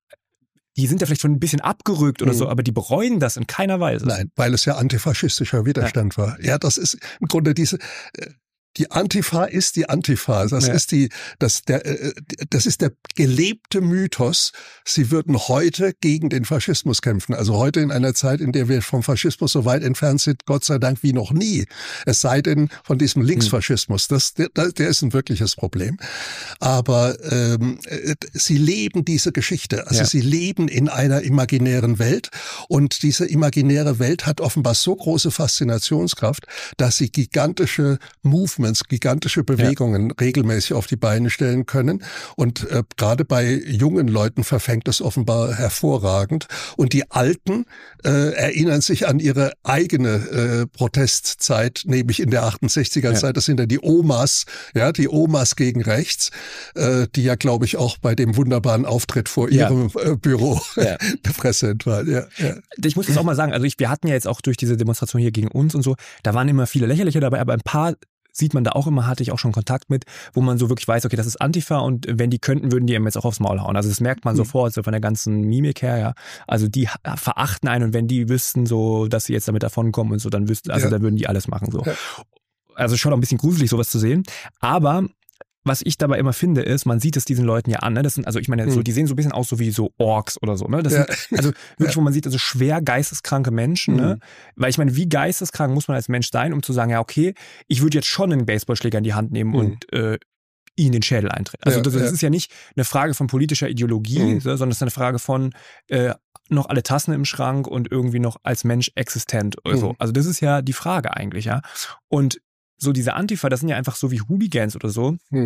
die sind ja vielleicht schon ein bisschen abgerückt oder mhm. so, aber die bereuen das in keiner Weise. Nein, weil es ja antifaschistischer Widerstand ja. war. Ja, das ist im Grunde diese... Die Antifa ist die Antifa. Das ja. ist die, das, der, das ist der gelebte Mythos. Sie würden heute gegen den Faschismus kämpfen. Also heute in einer Zeit, in der wir vom Faschismus so weit entfernt sind, Gott sei Dank wie noch nie. Es sei denn von diesem Linksfaschismus. Das, der, der ist ein wirkliches Problem. Aber ähm, sie leben diese Geschichte. Also ja. sie leben in einer imaginären Welt. Und diese imaginäre Welt hat offenbar so große Faszinationskraft, dass sie gigantische Movements, gigantische Bewegungen ja. regelmäßig auf die Beine stellen können. Und äh, gerade bei jungen Leuten verfängt das offenbar hervorragend. Und die Alten äh, erinnern sich an ihre eigene äh, Protestzeit, nämlich in der achtundsechziger Zeit. Ja. Das sind ja die Omas, ja, die Omas gegen rechts, äh, die ja, glaube ich, auch bei dem wunderbaren Auftritt vor ja. ihrem äh, Büro ja. präsent waren. Ja, ja. Ich muss jetzt auch mal sagen, also ich, wir hatten ja jetzt auch durch diese Demonstration hier gegen uns und so, da waren immer viele Lächerliche dabei, aber ein paar sieht man da auch immer, hatte ich auch schon Kontakt mit, wo man so wirklich weiß, okay, das ist Antifa und wenn die könnten, würden die ihm jetzt auch aufs Maul hauen. Also das merkt man mhm. sofort, so von der ganzen Mimik her, ja. Also die verachten einen und wenn die wüssten so, dass sie jetzt damit davonkommen und so, dann wüssten, also ja. da würden die alles machen, so. Ja. Also schon auch ein bisschen gruselig, sowas zu sehen. Aber was ich dabei immer finde, ist, man sieht es diesen Leuten ja an, ne? Das sind, also ich meine, so, die sehen so ein bisschen aus so wie so Orks oder so, ne? Das ja. sind, also wirklich, wo man sieht, also schwer geisteskranke Menschen, mhm. ne? Weil ich meine, wie geisteskrank muss man als Mensch sein, um zu sagen, ja, okay, ich würde jetzt schon einen Baseballschläger in die Hand nehmen mhm. und äh, ihn den Schädel eintreten. Also ja, das, das ja. ist ja nicht eine Frage von politischer Ideologie, mhm. so, sondern es ist eine Frage von äh, noch alle Tassen im Schrank und irgendwie noch als Mensch existent oder mhm. so. Also das ist ja die Frage eigentlich, ja. Und so diese Antifa, das sind ja einfach so wie Hooligans oder so. Hm.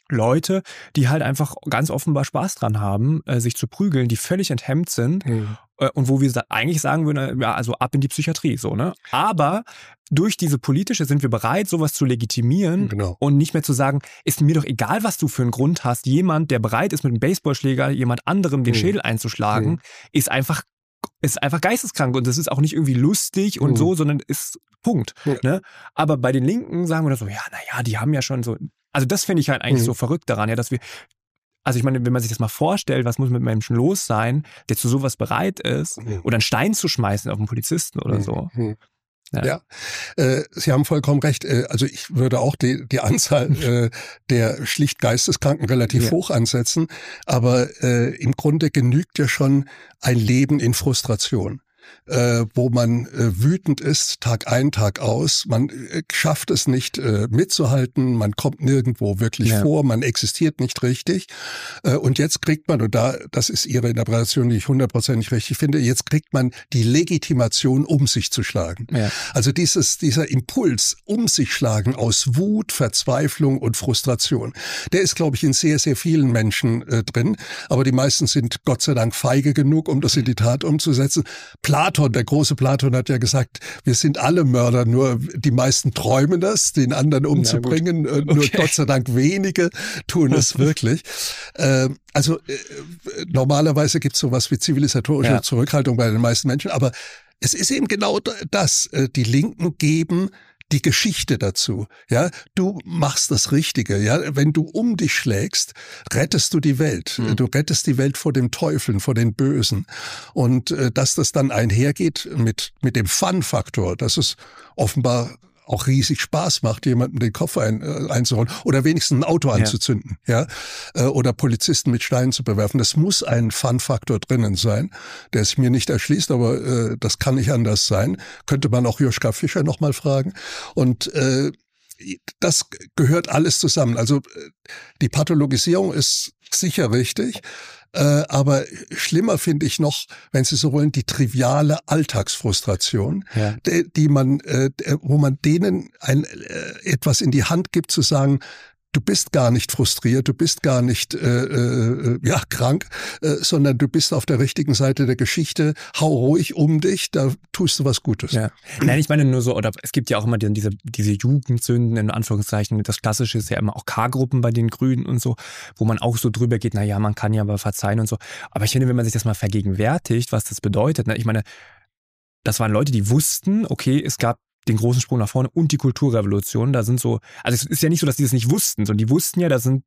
Leute, die halt einfach ganz offenbar Spaß dran haben, äh, sich zu prügeln, die völlig enthemmt sind mhm. äh, und wo wir sa- eigentlich sagen würden, ja, also ab in die Psychiatrie, so, ne? Aber durch diese politische sind wir bereit, sowas zu legitimieren genau. und nicht mehr zu sagen, ist mir doch egal, was du für einen Grund hast. Jemand, der bereit ist, mit einem Baseballschläger jemand anderem den mhm. Schädel einzuschlagen, mhm. ist einfach ist einfach geisteskrank und das ist auch nicht irgendwie lustig und mhm. so, sondern ist Punkt. Ja. Ne? Aber bei den Linken sagen wir das so, ja, naja, die haben ja schon so, also das finde ich halt eigentlich mhm. so verrückt daran, ja, dass wir, also ich meine, wenn man sich das mal vorstellt, was muss mit Menschen los sein, der zu sowas bereit ist, mhm. oder einen Stein zu schmeißen auf einen Polizisten oder so. Mhm. Ja, ja. Äh, Sie haben vollkommen recht. Äh, also ich würde auch die, die Anzahl äh, der schlicht Geisteskranken relativ ja. hoch ansetzen. Aber äh, im Grunde genügt ja schon ein Leben in Frustration. Äh, wo man äh, wütend ist, Tag ein, Tag aus. Man äh, schafft es nicht äh, mitzuhalten, man kommt nirgendwo wirklich ja. vor, man existiert nicht richtig. Äh, und jetzt kriegt man, und da, das ist Ihre Interpretation, die ich hundertprozentig richtig finde, jetzt kriegt man die Legitimation, um sich zu schlagen. Ja. Also dieses, dieser Impuls, um sich schlagen aus Wut, Verzweiflung und Frustration, der ist, glaube ich, in sehr, sehr vielen Menschen äh, drin. Aber die meisten sind Gott sei Dank feige genug, um das in die Tat umzusetzen. Platon, der große Platon hat ja gesagt, wir sind alle Mörder, nur die meisten träumen das, den anderen umzubringen. Okay. Nur Gott sei Dank wenige tun es wirklich. äh, also äh, normalerweise gibt es sowas wie zivilisatorische ja. Zurückhaltung bei den meisten Menschen, aber es ist eben genau das. Die Linken geben die Geschichte dazu. Ja, du machst das Richtige. Ja, wenn du um dich schlägst, rettest du die Welt. Mhm. Du rettest die Welt vor dem Teufeln, vor den Bösen. Und äh, dass das dann einhergeht mit mit dem Fun-Faktor, dass es offenbar auch riesig Spaß macht, jemanden den Kopf ein, äh, einzuholen oder wenigstens ein Auto anzuzünden, ja, ja? Äh, oder Polizisten mit Steinen zu bewerfen. Das muss ein Fun-Faktor drinnen sein, der sich mir nicht erschließt, aber äh, das kann nicht anders sein. Könnte man auch Joschka Fischer nochmal fragen. Und äh, das gehört alles zusammen. Also die Pathologisierung ist sicher richtig. Äh, aber schlimmer finde ich noch, wenn Sie so wollen, die triviale Alltagsfrustration, ja. die, die man, äh, wo man denen ein, äh, etwas in die Hand gibt, zu sagen, du bist gar nicht frustriert, du bist gar nicht äh, äh, ja krank, äh, sondern du bist auf der richtigen Seite der Geschichte. Hau ruhig um dich, da tust du was Gutes. Ja. Nein, ich meine nur so, oder es gibt ja auch immer diese diese Jugendsünden in Anführungszeichen. Das Klassische ist ja immer auch K-Gruppen bei den Grünen und so, wo man auch so drüber geht. Na ja, man kann ja aber verzeihen und so. Aber ich finde, wenn man sich das mal vergegenwärtigt, was das bedeutet, ne, ich meine, das waren Leute, die wussten, okay, es gab den großen Sprung nach vorne und die Kulturrevolution, da sind so, also es ist ja nicht so, dass die das nicht wussten, sondern die wussten ja, da sind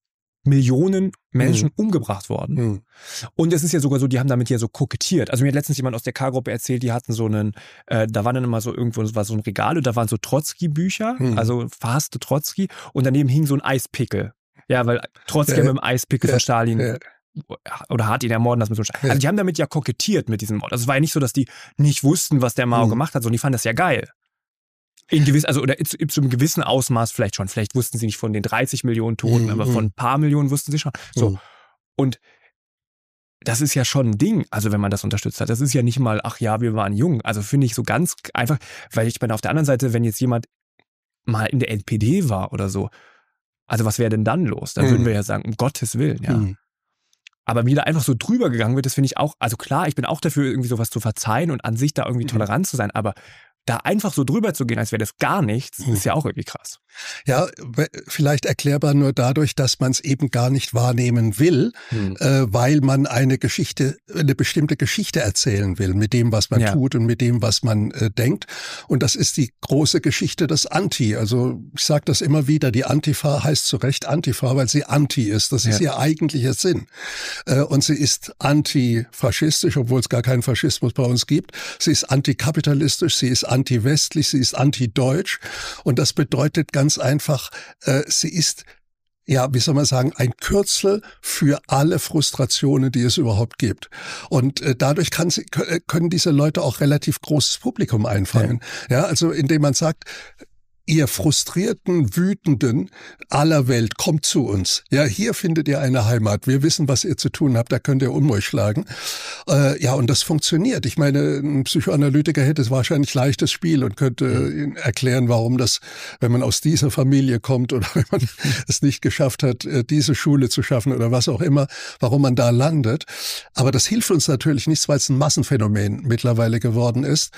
Millionen Menschen mhm. umgebracht worden. Mhm. Und es ist ja sogar so, die haben damit ja so kokettiert. Also mir hat letztens jemand aus der K-Gruppe erzählt, die hatten so einen, äh, da war dann immer so irgendwo, war so ein Regal und da waren so Trotzki-Bücher, mhm. also verhasste Trotzki und daneben hing so ein Eispickel. Ja, weil Trotzki ja, mit dem Eispickel ja, von Stalin ja. oder hat ihn ermorden lassen mit so einem Stalin. Also die haben damit ja kokettiert mit diesem Mord. Also es war ja nicht so, dass die nicht wussten, was der Mao mhm. gemacht hat, sondern die fanden das ja geil. In gewiss, also oder zu, zu einem gewissen Ausmaß vielleicht schon. Vielleicht wussten sie nicht von den dreißig Millionen Toten, mhm. aber von ein paar Millionen wussten sie schon. So. Mhm. Und das ist ja schon ein Ding, also wenn man das unterstützt hat. Das ist ja nicht mal, ach ja, wir waren jung. Also finde ich so ganz einfach, weil ich meine, auf der anderen Seite, wenn jetzt jemand mal in der N P D war oder so, also was wäre denn dann los? Dann mhm. würden wir ja sagen, um Gottes Willen, ja. Mhm. Aber wie da einfach so drüber gegangen wird, das finde ich auch, also klar, ich bin auch dafür, irgendwie sowas zu verzeihen und an sich da irgendwie tolerant zu sein, aber da einfach so drüber zu gehen, als wäre das gar nichts, ist ja auch irgendwie krass. Ja, vielleicht erklärbar nur dadurch, dass man es eben gar nicht wahrnehmen will, hm. äh, weil man eine Geschichte, eine bestimmte Geschichte erzählen will mit dem, was man ja. tut und mit dem, was man äh, denkt. Und das ist die große Geschichte des Anti. Also ich sage das immer wieder, die Antifa heißt zu Recht Antifa, weil sie Anti ist. Das ja. ist ihr eigentlicher Sinn. Äh, und sie ist antifaschistisch, obwohl es gar keinen Faschismus bei uns gibt. Sie ist antikapitalistisch, sie ist anti-westlich, sie ist anti-deutsch. Und das bedeutet ganz einfach, äh, sie ist, ja, wie soll man sagen, ein Kürzel für alle Frustrationen, die es überhaupt gibt. Und äh, dadurch kann sie, können diese Leute auch relativ großes Publikum einfangen. Ja, ja also indem man sagt, ihr frustrierten, wütenden aller Welt, kommt zu uns. Ja, hier findet ihr eine Heimat. Wir wissen, was ihr zu tun habt. Da könnt ihr um euch schlagen. Äh, ja, und das funktioniert. Ich meine, ein Psychoanalytiker hätte es wahrscheinlich leichtes Spiel und könnte mhm. erklären, warum das, wenn man aus dieser Familie kommt oder wenn man es nicht geschafft hat, diese Schule zu schaffen oder was auch immer, warum man da landet. Aber das hilft uns natürlich nichts, weil es ein Massenphänomen mittlerweile geworden ist.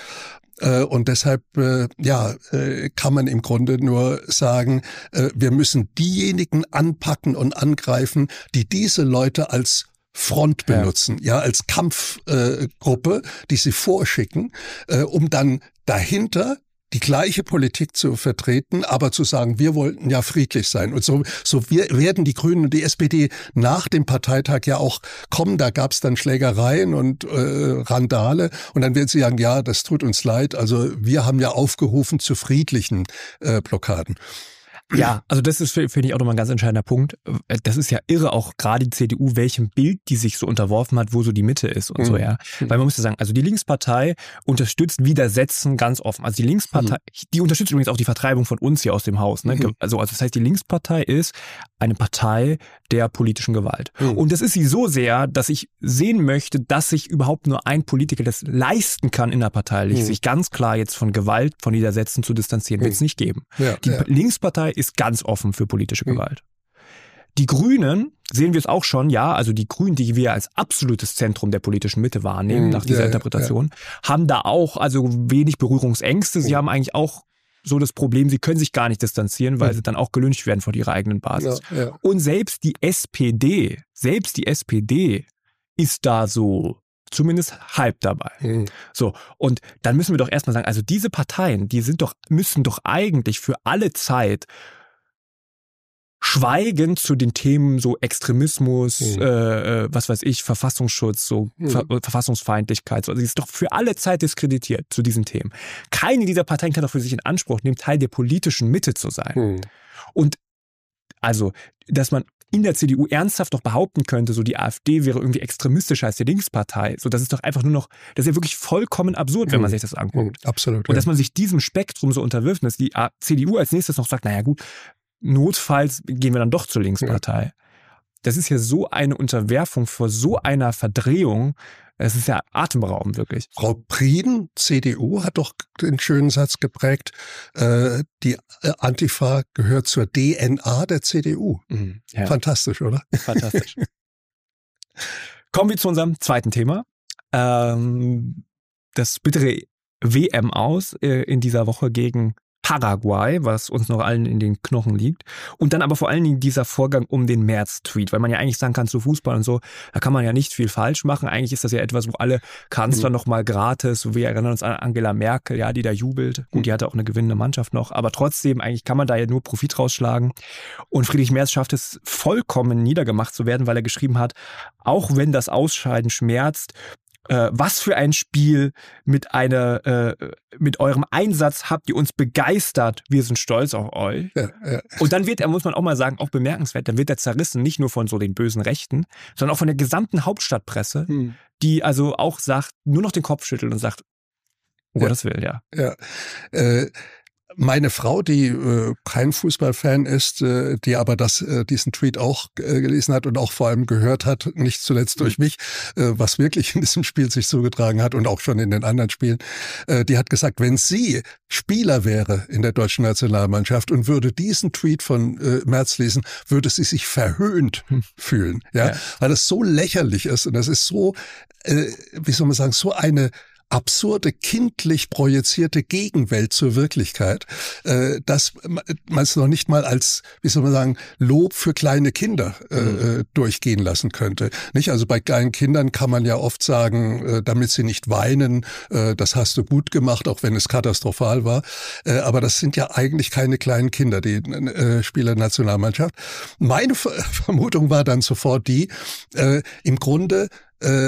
Und deshalb, ja, kann man im Grunde nur sagen, wir müssen diejenigen anpacken und angreifen, die diese Leute als Front benutzen, ja, ja als Kampfgruppe, die sie vorschicken, um dann dahinter die gleiche Politik zu vertreten, aber zu sagen, wir wollten ja friedlich sein. Und so, so wir, werden die Grünen und die S P D nach dem Parteitag ja auch kommen. Da gab es dann Schlägereien und äh, Randale. Und dann werden sie sagen, ja, das tut uns leid. Also wir haben ja aufgerufen zu friedlichen äh, Blockaden. Ja, also das ist, finde ich, auch nochmal ein ganz entscheidender Punkt. Das ist ja irre, auch gerade die C D U, welchem Bild die sich so unterworfen hat, wo so die Mitte ist und mhm. so, ja. Weil man muss ja sagen, also die Linkspartei unterstützt Widersetzen ganz offen. Also die Linkspartei, mhm. die unterstützt übrigens auch die Vertreibung von uns hier aus dem Haus, ne? Mhm. Also, also das heißt, die Linkspartei ist eine Partei der politischen Gewalt. Mhm. Und das ist sie so sehr, dass ich sehen möchte, dass sich überhaupt nur ein Politiker das leisten kann in der Partei, mhm. sich ganz klar jetzt von Gewalt, von Widersetzen zu distanzieren, mhm. wird es nicht geben. Ja, die ja. Linkspartei ist ganz offen für politische mhm. Gewalt. Die Grünen, sehen wir es auch schon, ja, also die Grünen, die wir als absolutes Zentrum der politischen Mitte wahrnehmen, mhm. nach dieser ja, Interpretation, ja. haben da auch also wenig Berührungsängste. Sie mhm. haben eigentlich auch so das Problem, sie können sich gar nicht distanzieren, weil mhm. sie dann auch gelyncht werden von ihrer eigenen Basis. Ja, ja. Und selbst die S P D, selbst die S P D ist da so zumindest halb dabei. Mhm. So, und dann müssen wir doch erstmal sagen, also diese Parteien, die sind doch, müssen doch eigentlich für alle Zeit schweigen zu den Themen so Extremismus, mhm. äh, was weiß ich, Verfassungsschutz, so mhm. Ver- Verfassungsfeindlichkeit. So. Also es ist doch für alle Zeit diskreditiert zu diesen Themen. Keine dieser Parteien kann doch für sich in Anspruch nehmen, Teil der politischen Mitte zu sein. Mhm. Und also, dass man in der C D U ernsthaft doch behaupten könnte, so die AfD wäre irgendwie extremistischer als die Linkspartei. So, das ist doch einfach nur noch, das ist ja wirklich vollkommen absurd, wenn man sich das anguckt. Mhm. Absolut. Und ja. dass man sich diesem Spektrum so unterwirft, dass die C D U als nächstes noch sagt, naja gut, notfalls gehen wir dann doch zur Linkspartei. Ja. Das ist ja so eine Unterwerfung vor so einer Verdrehung. Es ist ja atemberaubend, wirklich. Frau Prieden, C D U, hat doch den schönen Satz geprägt, äh, die Antifa gehört zur D N A der C D U. Mhm, ja. Fantastisch, oder? Fantastisch. Kommen wir zu unserem zweiten Thema. Ähm, das bittere W M aus äh, in dieser Woche gegen Paraguay, was uns noch allen in den Knochen liegt. Und dann aber vor allen Dingen dieser Vorgang um den März-Tweet, weil man ja eigentlich sagen kann, zu Fußball und so, da kann man ja nicht viel falsch machen. Eigentlich ist das ja etwas, wo alle Kanzler mhm. noch mal gratis, wir erinnern uns an Angela Merkel, ja, die da jubelt. Gut, die hatte auch eine gewinnende Mannschaft noch, aber trotzdem, eigentlich kann man da ja nur Profit rausschlagen. Und Friedrich Merz schafft es vollkommen niedergemacht zu werden, weil er geschrieben hat, auch wenn das Ausscheiden schmerzt, Äh, was für ein Spiel, mit einer, äh, mit eurem Einsatz habt ihr uns begeistert. Wir sind stolz auf euch. Ja, ja. Und dann wird er, muss man auch mal sagen, auch bemerkenswert, dann wird er zerrissen, nicht nur von so den bösen Rechten, sondern auch von der gesamten Hauptstadtpresse, hm. die also auch sagt, nur noch den Kopf schüttelt und sagt, um ja. Gottes Willen, ja. Ja, äh, meine Frau, die äh, kein Fußballfan ist, äh, die aber das, äh, diesen Tweet auch äh, gelesen hat und auch vor allem gehört hat, nicht zuletzt durch mich, äh, was wirklich in diesem Spiel sich zugetragen hat und auch schon in den anderen Spielen, äh, die hat gesagt, wenn sie Spieler wäre in der deutschen Nationalmannschaft und würde diesen Tweet von äh, Merz lesen, würde sie sich verhöhnt hm. fühlen, ja? ja, weil das so lächerlich ist und das ist so, äh, wie soll man sagen, so eine absurde, kindlich projizierte Gegenwelt zur Wirklichkeit, äh, dass man es noch nicht mal als, wie soll man sagen, Lob für kleine Kinder äh, mhm. durchgehen lassen könnte. Nicht? Also bei kleinen Kindern kann man ja oft sagen, äh, damit sie nicht weinen, äh, das hast du gut gemacht, auch wenn es katastrophal war. Äh, aber das sind ja eigentlich keine kleinen Kinder, die äh, Spieler der Nationalmannschaft. Meine Ver- Vermutung war dann sofort die, äh, im Grunde äh,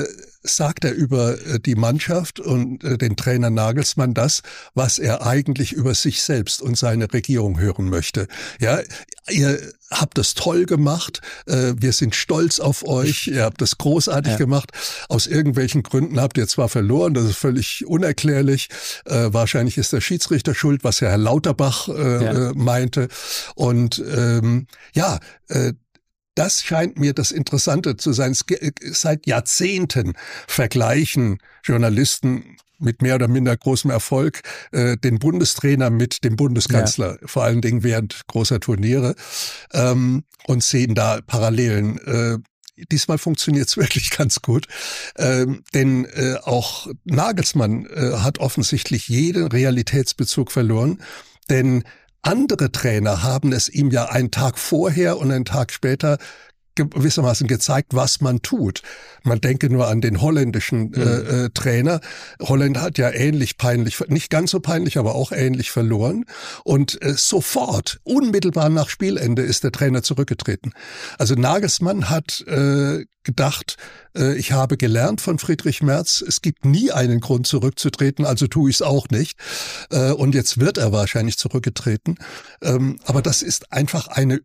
sagt er über die Mannschaft und den Trainer Nagelsmann das, was er eigentlich über sich selbst und seine Regierung hören möchte. Ja, ihr habt das toll gemacht, wir sind stolz auf euch, ihr habt das großartig ja. gemacht. Aus irgendwelchen Gründen habt ihr zwar verloren, das ist völlig unerklärlich. Wahrscheinlich ist der Schiedsrichter schuld, was ja Herr Lauterbach ja. meinte. Und ähm, ja, äh, das scheint mir das Interessante zu sein. Seit Jahrzehnten vergleichen Journalisten mit mehr oder minder großem Erfolg äh, den Bundestrainer mit dem Bundeskanzler, ja. vor allen Dingen während großer Turniere, ähm, und sehen da Parallelen. Äh, diesmal funktioniert es wirklich ganz gut, ähm, denn äh, auch Nagelsmann äh, hat offensichtlich jeden Realitätsbezug verloren, denn andere Trainer haben es ihm ja einen Tag vorher und einen Tag später gewissermaßen gezeigt, was man tut. Man denke nur an den holländischen mhm. äh, Trainer. Holland hat ja ähnlich peinlich, nicht ganz so peinlich, aber auch ähnlich verloren. Und äh, sofort, unmittelbar nach Spielende, ist der Trainer zurückgetreten. Also Nagelsmann hat äh, gedacht, äh, ich habe gelernt von Friedrich Merz, es gibt nie einen Grund zurückzutreten, also tue ich es auch nicht. Äh, und jetzt wird er wahrscheinlich zurückgetreten. Ähm, aber das ist einfach eine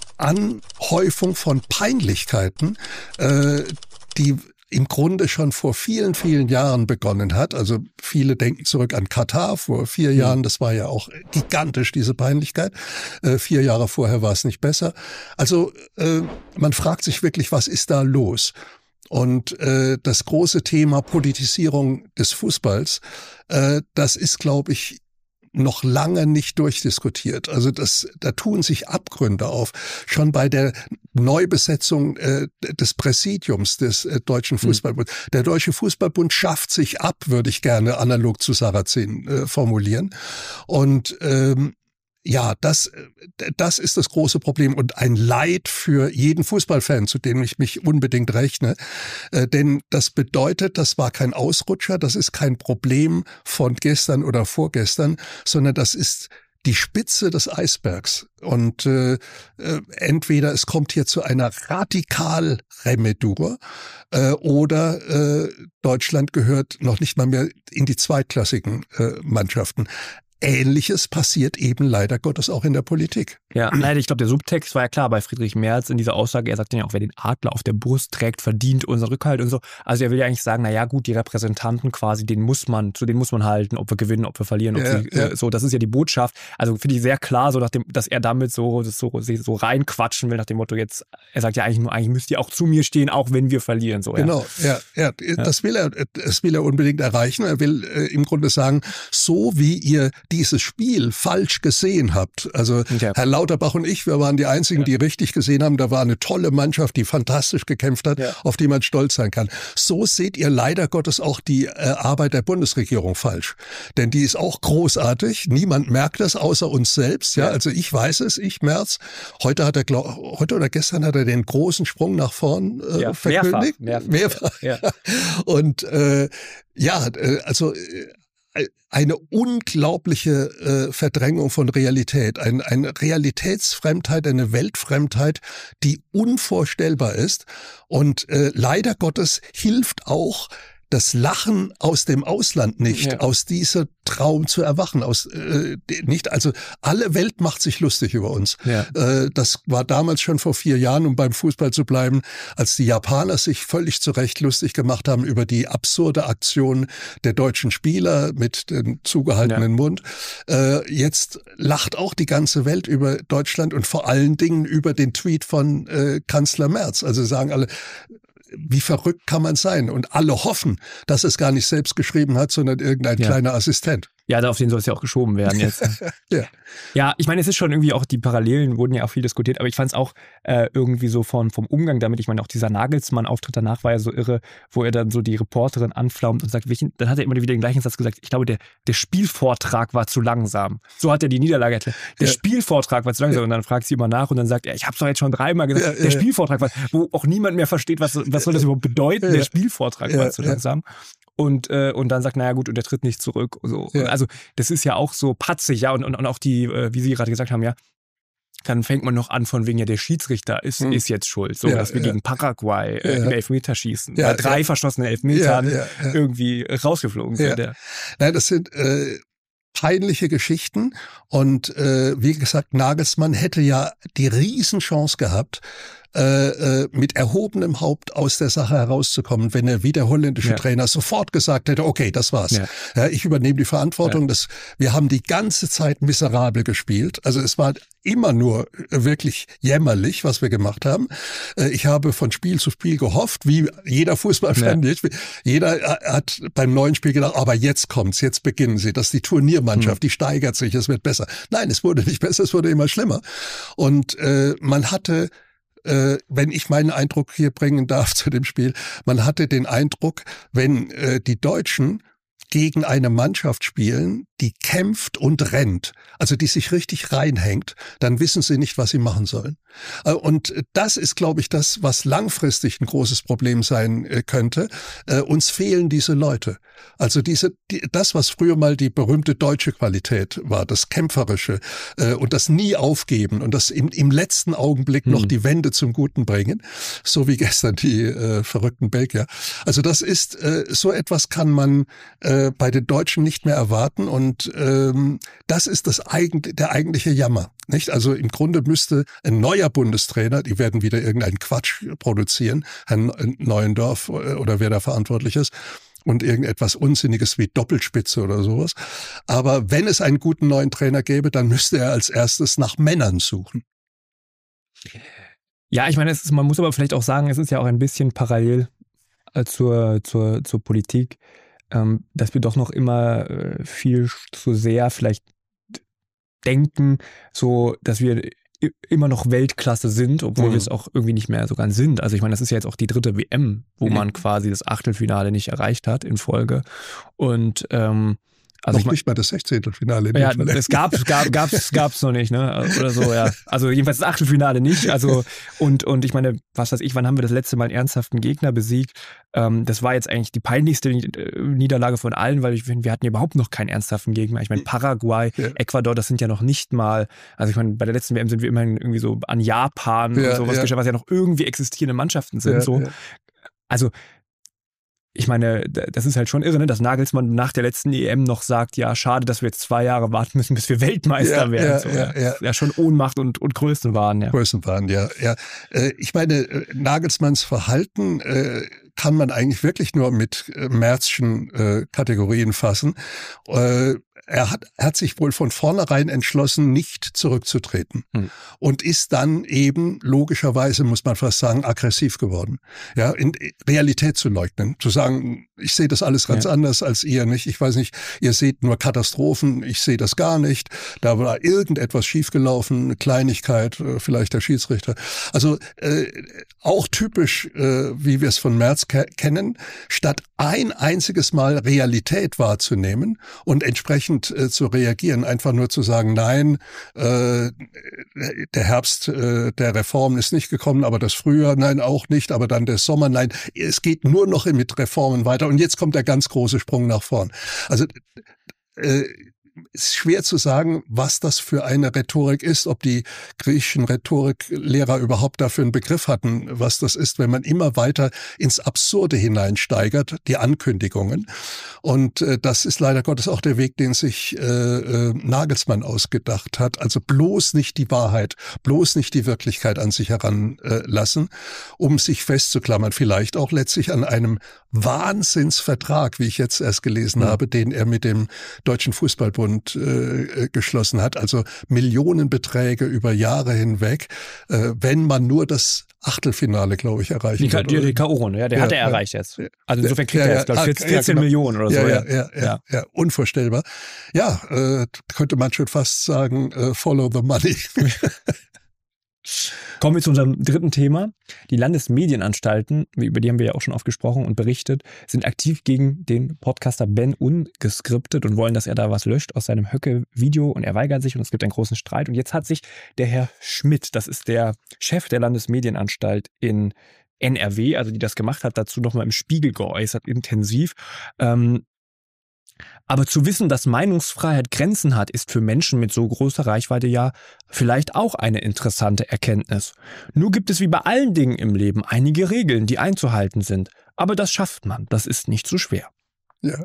Anhäufung von Peinlichkeiten, äh, die im Grunde schon vor vielen, vielen Jahren begonnen hat. Also viele denken zurück an Katar vor vier mhm. Jahren. Das war ja auch gigantisch, diese Peinlichkeit. Äh, vier Jahre vorher war es nicht besser. Also äh, man fragt sich wirklich, was ist da los? Und äh, das große Thema Politisierung des Fußballs, äh, das ist, glaube ich, noch lange nicht durchdiskutiert. Also das, da tun sich Abgründe auf. Schon bei der Neubesetzung äh, des Präsidiums des äh, Deutschen Fußballbunds. Mhm. Der Deutsche Fußballbund schafft sich ab, würde ich gerne analog zu Sarrazin äh, formulieren. Und ähm, ja, das, das ist das große Problem und ein Leid für jeden Fußballfan, zu dem ich mich unbedingt rechne. Äh, denn das bedeutet, das war kein Ausrutscher, das ist kein Problem von gestern oder vorgestern, sondern das ist die Spitze des Eisbergs. Und äh, äh, entweder es kommt hier zu einer Radikalremedur äh, oder äh, Deutschland gehört noch nicht mal mehr in die zweitklassigen äh, Mannschaften. Ähnliches passiert eben leider Gottes auch in der Politik. Ja, nein, ich glaube, der Subtext war ja klar bei Friedrich Merz in dieser Aussage. Er sagt ja auch, wer den Adler auf der Brust trägt, verdient unseren Rückhalt und so. Also er will ja eigentlich sagen, na ja, gut, die Repräsentanten quasi, den muss man, zu denen muss man halten, ob wir gewinnen, ob wir verlieren, ob ja, sie, ja. Äh, so. Das ist ja die Botschaft. Also finde ich sehr klar, so nach dem, dass er damit so, das so, so reinquatschen will nach dem Motto jetzt, er sagt ja eigentlich nur, eigentlich müsst ihr auch zu mir stehen, auch wenn wir verlieren, so. Genau, ja, ja, ja. Das will er, das will er unbedingt erreichen. Er will äh, im Grunde sagen, so wie ihr dieses Spiel falsch gesehen habt. Also okay. Herr Lauterbach und ich, wir waren die Einzigen, ja. die richtig gesehen haben. Da war eine tolle Mannschaft, die fantastisch gekämpft hat, ja. auf die man stolz sein kann. So seht ihr leider Gottes auch die äh, Arbeit der Bundesregierung falsch. Denn die ist auch großartig. Niemand merkt das außer uns selbst. Ja, ja. Also ich weiß es, ich Merz. Heute hat er, glaub, heute oder gestern hat er den großen Sprung nach vorn äh, ja. verkündigt. Mehrfach. Mehrfach. Ja. Und äh, ja, also äh, eine unglaubliche äh, Verdrängung von Realität, ein, eine Realitätsfremdheit, eine Weltfremdheit, die unvorstellbar ist. Und äh, leider Gottes hilft auch das Lachen aus dem Ausland nicht, ja. aus dieser Traum zu erwachen, aus äh, nicht. Also alle Welt macht sich lustig über uns. Ja. Äh, das war damals schon vor vier Jahren, um beim Fußball zu bleiben, als die Japaner sich völlig zu Recht lustig gemacht haben über die absurde Aktion der deutschen Spieler mit dem zugehaltenen ja. Mund. Äh, jetzt lacht auch die ganze Welt über Deutschland und vor allen Dingen über den Tweet von äh, Kanzler Merz. Also sagen alle, wie verrückt kann man sein? Und alle hoffen, dass es gar nicht selbst geschrieben hat, sondern irgendein ja. kleiner Assistent. Ja, auf den soll es ja auch geschoben werden jetzt. ja. ja, ich meine, es ist schon irgendwie auch, die Parallelen wurden ja auch viel diskutiert, aber ich fand es auch äh, irgendwie so von, vom Umgang damit, ich meine, auch dieser Nagelsmann-Auftritt danach war ja so irre, wo er dann so die Reporterin anflaumt und sagt, welchen, dann hat er immer wieder den gleichen Satz gesagt, ich glaube, der, der Spielvortrag war zu langsam. So hat er die Niederlage erklärt. Der ja. Spielvortrag war zu langsam. Ja. Und dann fragt sie immer nach und dann sagt er, ich habe es doch jetzt schon dreimal gesagt, ja, der ja. Spielvortrag war, wo auch niemand mehr versteht, was, was soll das überhaupt bedeuten, ja. der Spielvortrag ja. war zu langsam. Und, äh, und dann sagt, naja gut, und der tritt nicht zurück. So. Ja. Also das ist ja auch so patzig, ja, und, und, und auch die, äh, wie Sie gerade gesagt haben, ja, dann fängt man noch an von wegen, ja, der Schiedsrichter ist, hm. ist jetzt schuld. So, ja, dass wir ja. gegen Paraguay äh, ja. im Elfmeterschießen ja, bei drei ja. verschossenen Elfmetern ja, ja, ja. irgendwie rausgeflogen ja. sind. Ja. Nein, das sind äh, peinliche Geschichten. Und äh, wie gesagt, Nagelsmann hätte ja die Riesenchance gehabt, äh, äh, mit erhobenem Haupt aus der Sache herauszukommen, wenn er wie der holländische ja. Trainer sofort gesagt hätte, okay, das war's. Ja. Ja, ich übernehme die Verantwortung. Ja. Das, wir haben die ganze Zeit miserabel gespielt. Also es war immer nur wirklich jämmerlich, was wir gemacht haben. Äh, ich habe von Spiel zu Spiel gehofft, wie jeder Fußballfan. Ja. Jeder hat beim neuen Spiel gedacht, aber jetzt kommt's, jetzt beginnen sie. Das ist die Turniermannschaft, hm. die steigert sich, es wird besser. Nein, es wurde nicht besser, es wurde immer schlimmer. Und äh, man hatte, äh, wenn ich meinen Eindruck hier bringen darf zu dem Spiel, man hatte den Eindruck, wenn äh, die Deutschen gegen eine Mannschaft spielen, die kämpft und rennt, also die sich richtig reinhängt, dann wissen sie nicht, was sie machen sollen. Und das ist, glaube ich, das, was langfristig ein großes Problem sein könnte. Uns fehlen diese Leute. Also diese, die, das, was früher mal die berühmte deutsche Qualität war, das Kämpferische und das Nie aufgeben und das im, im letzten Augenblick hm. noch die Wende zum Guten bringen, so wie gestern die äh, verrückten Belgier. Also das ist, äh, so etwas kann man äh, bei den Deutschen nicht mehr erwarten und Und ähm, das ist das eigen, der eigentliche Jammer, nicht? Also im Grunde müsste ein neuer Bundestrainer, die werden wieder irgendeinen Quatsch produzieren, Herrn Neuendorf oder wer da verantwortlich ist, und irgendetwas Unsinniges wie Doppelspitze oder sowas. Aber wenn es einen guten neuen Trainer gäbe, dann müsste er als erstes nach Männern suchen. Ja, ich meine, es ist, man muss aber vielleicht auch sagen, es ist ja auch ein bisschen parallel zur, zur, zur Politik, dass wir doch noch immer viel zu sehr vielleicht denken, so dass wir immer noch Weltklasse sind, obwohl mhm. wir es auch irgendwie nicht mehr so ganz sind. Also ich meine, das ist ja jetzt auch die dritte W M, wo mhm. man quasi das Achtelfinale nicht erreicht hat in Folge. Und ähm, also noch ich mein, nicht mal das Sechzehntelfinale. Ja, es gab es gab, gab's, gab's noch nicht, ne? Oder so, ja. Also jedenfalls das Achtelfinale nicht. Also und und ich meine, was weiß ich, wann haben wir das letzte Mal einen ernsthaften Gegner besiegt? Ähm, das war jetzt eigentlich die peinlichste Niederlage von allen, weil ich finde, wir hatten überhaupt noch keinen ernsthaften Gegner. Ich meine, Paraguay, ja. Ecuador, das sind ja noch nicht mal. Also ich meine, bei der letzten W M sind wir immerhin irgendwie so an Japan ja, und sowas, ja. was ja noch irgendwie existierende Mannschaften sind. Ja, so, ja. Also ich meine, das ist halt schon irre, ne? Dass Nagelsmann nach der letzten E M noch sagt, ja, schade, dass wir jetzt zwei Jahre warten müssen, bis wir Weltmeister ja, werden. Ja, so, ja, ja. ja, schon Ohnmacht und, und Größenwahn. Ja. Größenwahn, ja. ja. Ich meine, Nagelsmanns Verhalten kann man eigentlich wirklich nur mit Märzschen Kategorien fassen. Er hat, er hat sich wohl von vornherein entschlossen, nicht zurückzutreten hm. und ist dann eben logischerweise, muss man fast sagen, aggressiv geworden. Ja, in Realität zu leugnen, zu sagen, ich sehe das alles ganz ja. anders als ihr, nicht? Ich weiß nicht, ihr seht nur Katastrophen, ich sehe das gar nicht. Da war irgendetwas schiefgelaufen, eine Kleinigkeit, vielleicht der Schiedsrichter. Also äh, auch typisch, äh, wie wir es von Merz ke- kennen, statt ein einziges Mal Realität wahrzunehmen und entsprechend äh, zu reagieren, einfach nur zu sagen, nein, äh, der Herbst äh, der Reformen ist nicht gekommen, aber das Frühjahr, nein, auch nicht, aber dann der Sommer, nein, es geht nur noch mit Reformen weiter und jetzt kommt der ganz große Sprung nach vorn. Also äh, ist schwer zu sagen, was das für eine Rhetorik ist, ob die griechischen Rhetoriklehrer überhaupt dafür einen Begriff hatten, was das ist, wenn man immer weiter ins Absurde hineinsteigert, die Ankündigungen. Und äh, das ist leider Gottes auch der Weg, den sich äh, äh, Nagelsmann ausgedacht hat. Also bloß nicht die Wahrheit, bloß nicht die Wirklichkeit an sich heranlassen, äh, um sich festzuklammern, vielleicht auch letztlich an einem Wahnsinnsvertrag, wie ich jetzt erst gelesen ja. habe, den er mit dem Deutschen Fußballbund äh, geschlossen hat, also Millionenbeträge über Jahre hinweg, äh, wenn man nur das Achtelfinale, glaube ich, erreichen die, hat. Die, die K O-Runde, ja, der ja, hat er ja, erreicht jetzt. Also insofern kriegt ja, er jetzt, glaube ich, vierzehn, vierzehn genau. Millionen oder so. Ja, ja, ja, ja, ja. ja unvorstellbar. Ja, äh, könnte man schon fast sagen, äh, follow the money. Kommen wir zu unserem dritten Thema. Die Landesmedienanstalten, über die haben wir ja auch schon oft gesprochen und berichtet, sind aktiv gegen den Podcaster Ben ungeskriptet und wollen, dass er da was löscht aus seinem Höcke-Video und er weigert sich und es gibt einen großen Streit. Und jetzt hat sich der Herr Schmidt, das ist der Chef der Landesmedienanstalt in N R W, also die das gemacht hat, dazu nochmal im Spiegel geäußert, intensiv. Ähm, Aber zu wissen, dass Meinungsfreiheit Grenzen hat, ist für Menschen mit so großer Reichweite ja vielleicht auch eine interessante Erkenntnis. Nur gibt es wie bei allen Dingen im Leben einige Regeln, die einzuhalten sind. Aber das schafft man, das ist nicht so schwer. Ja,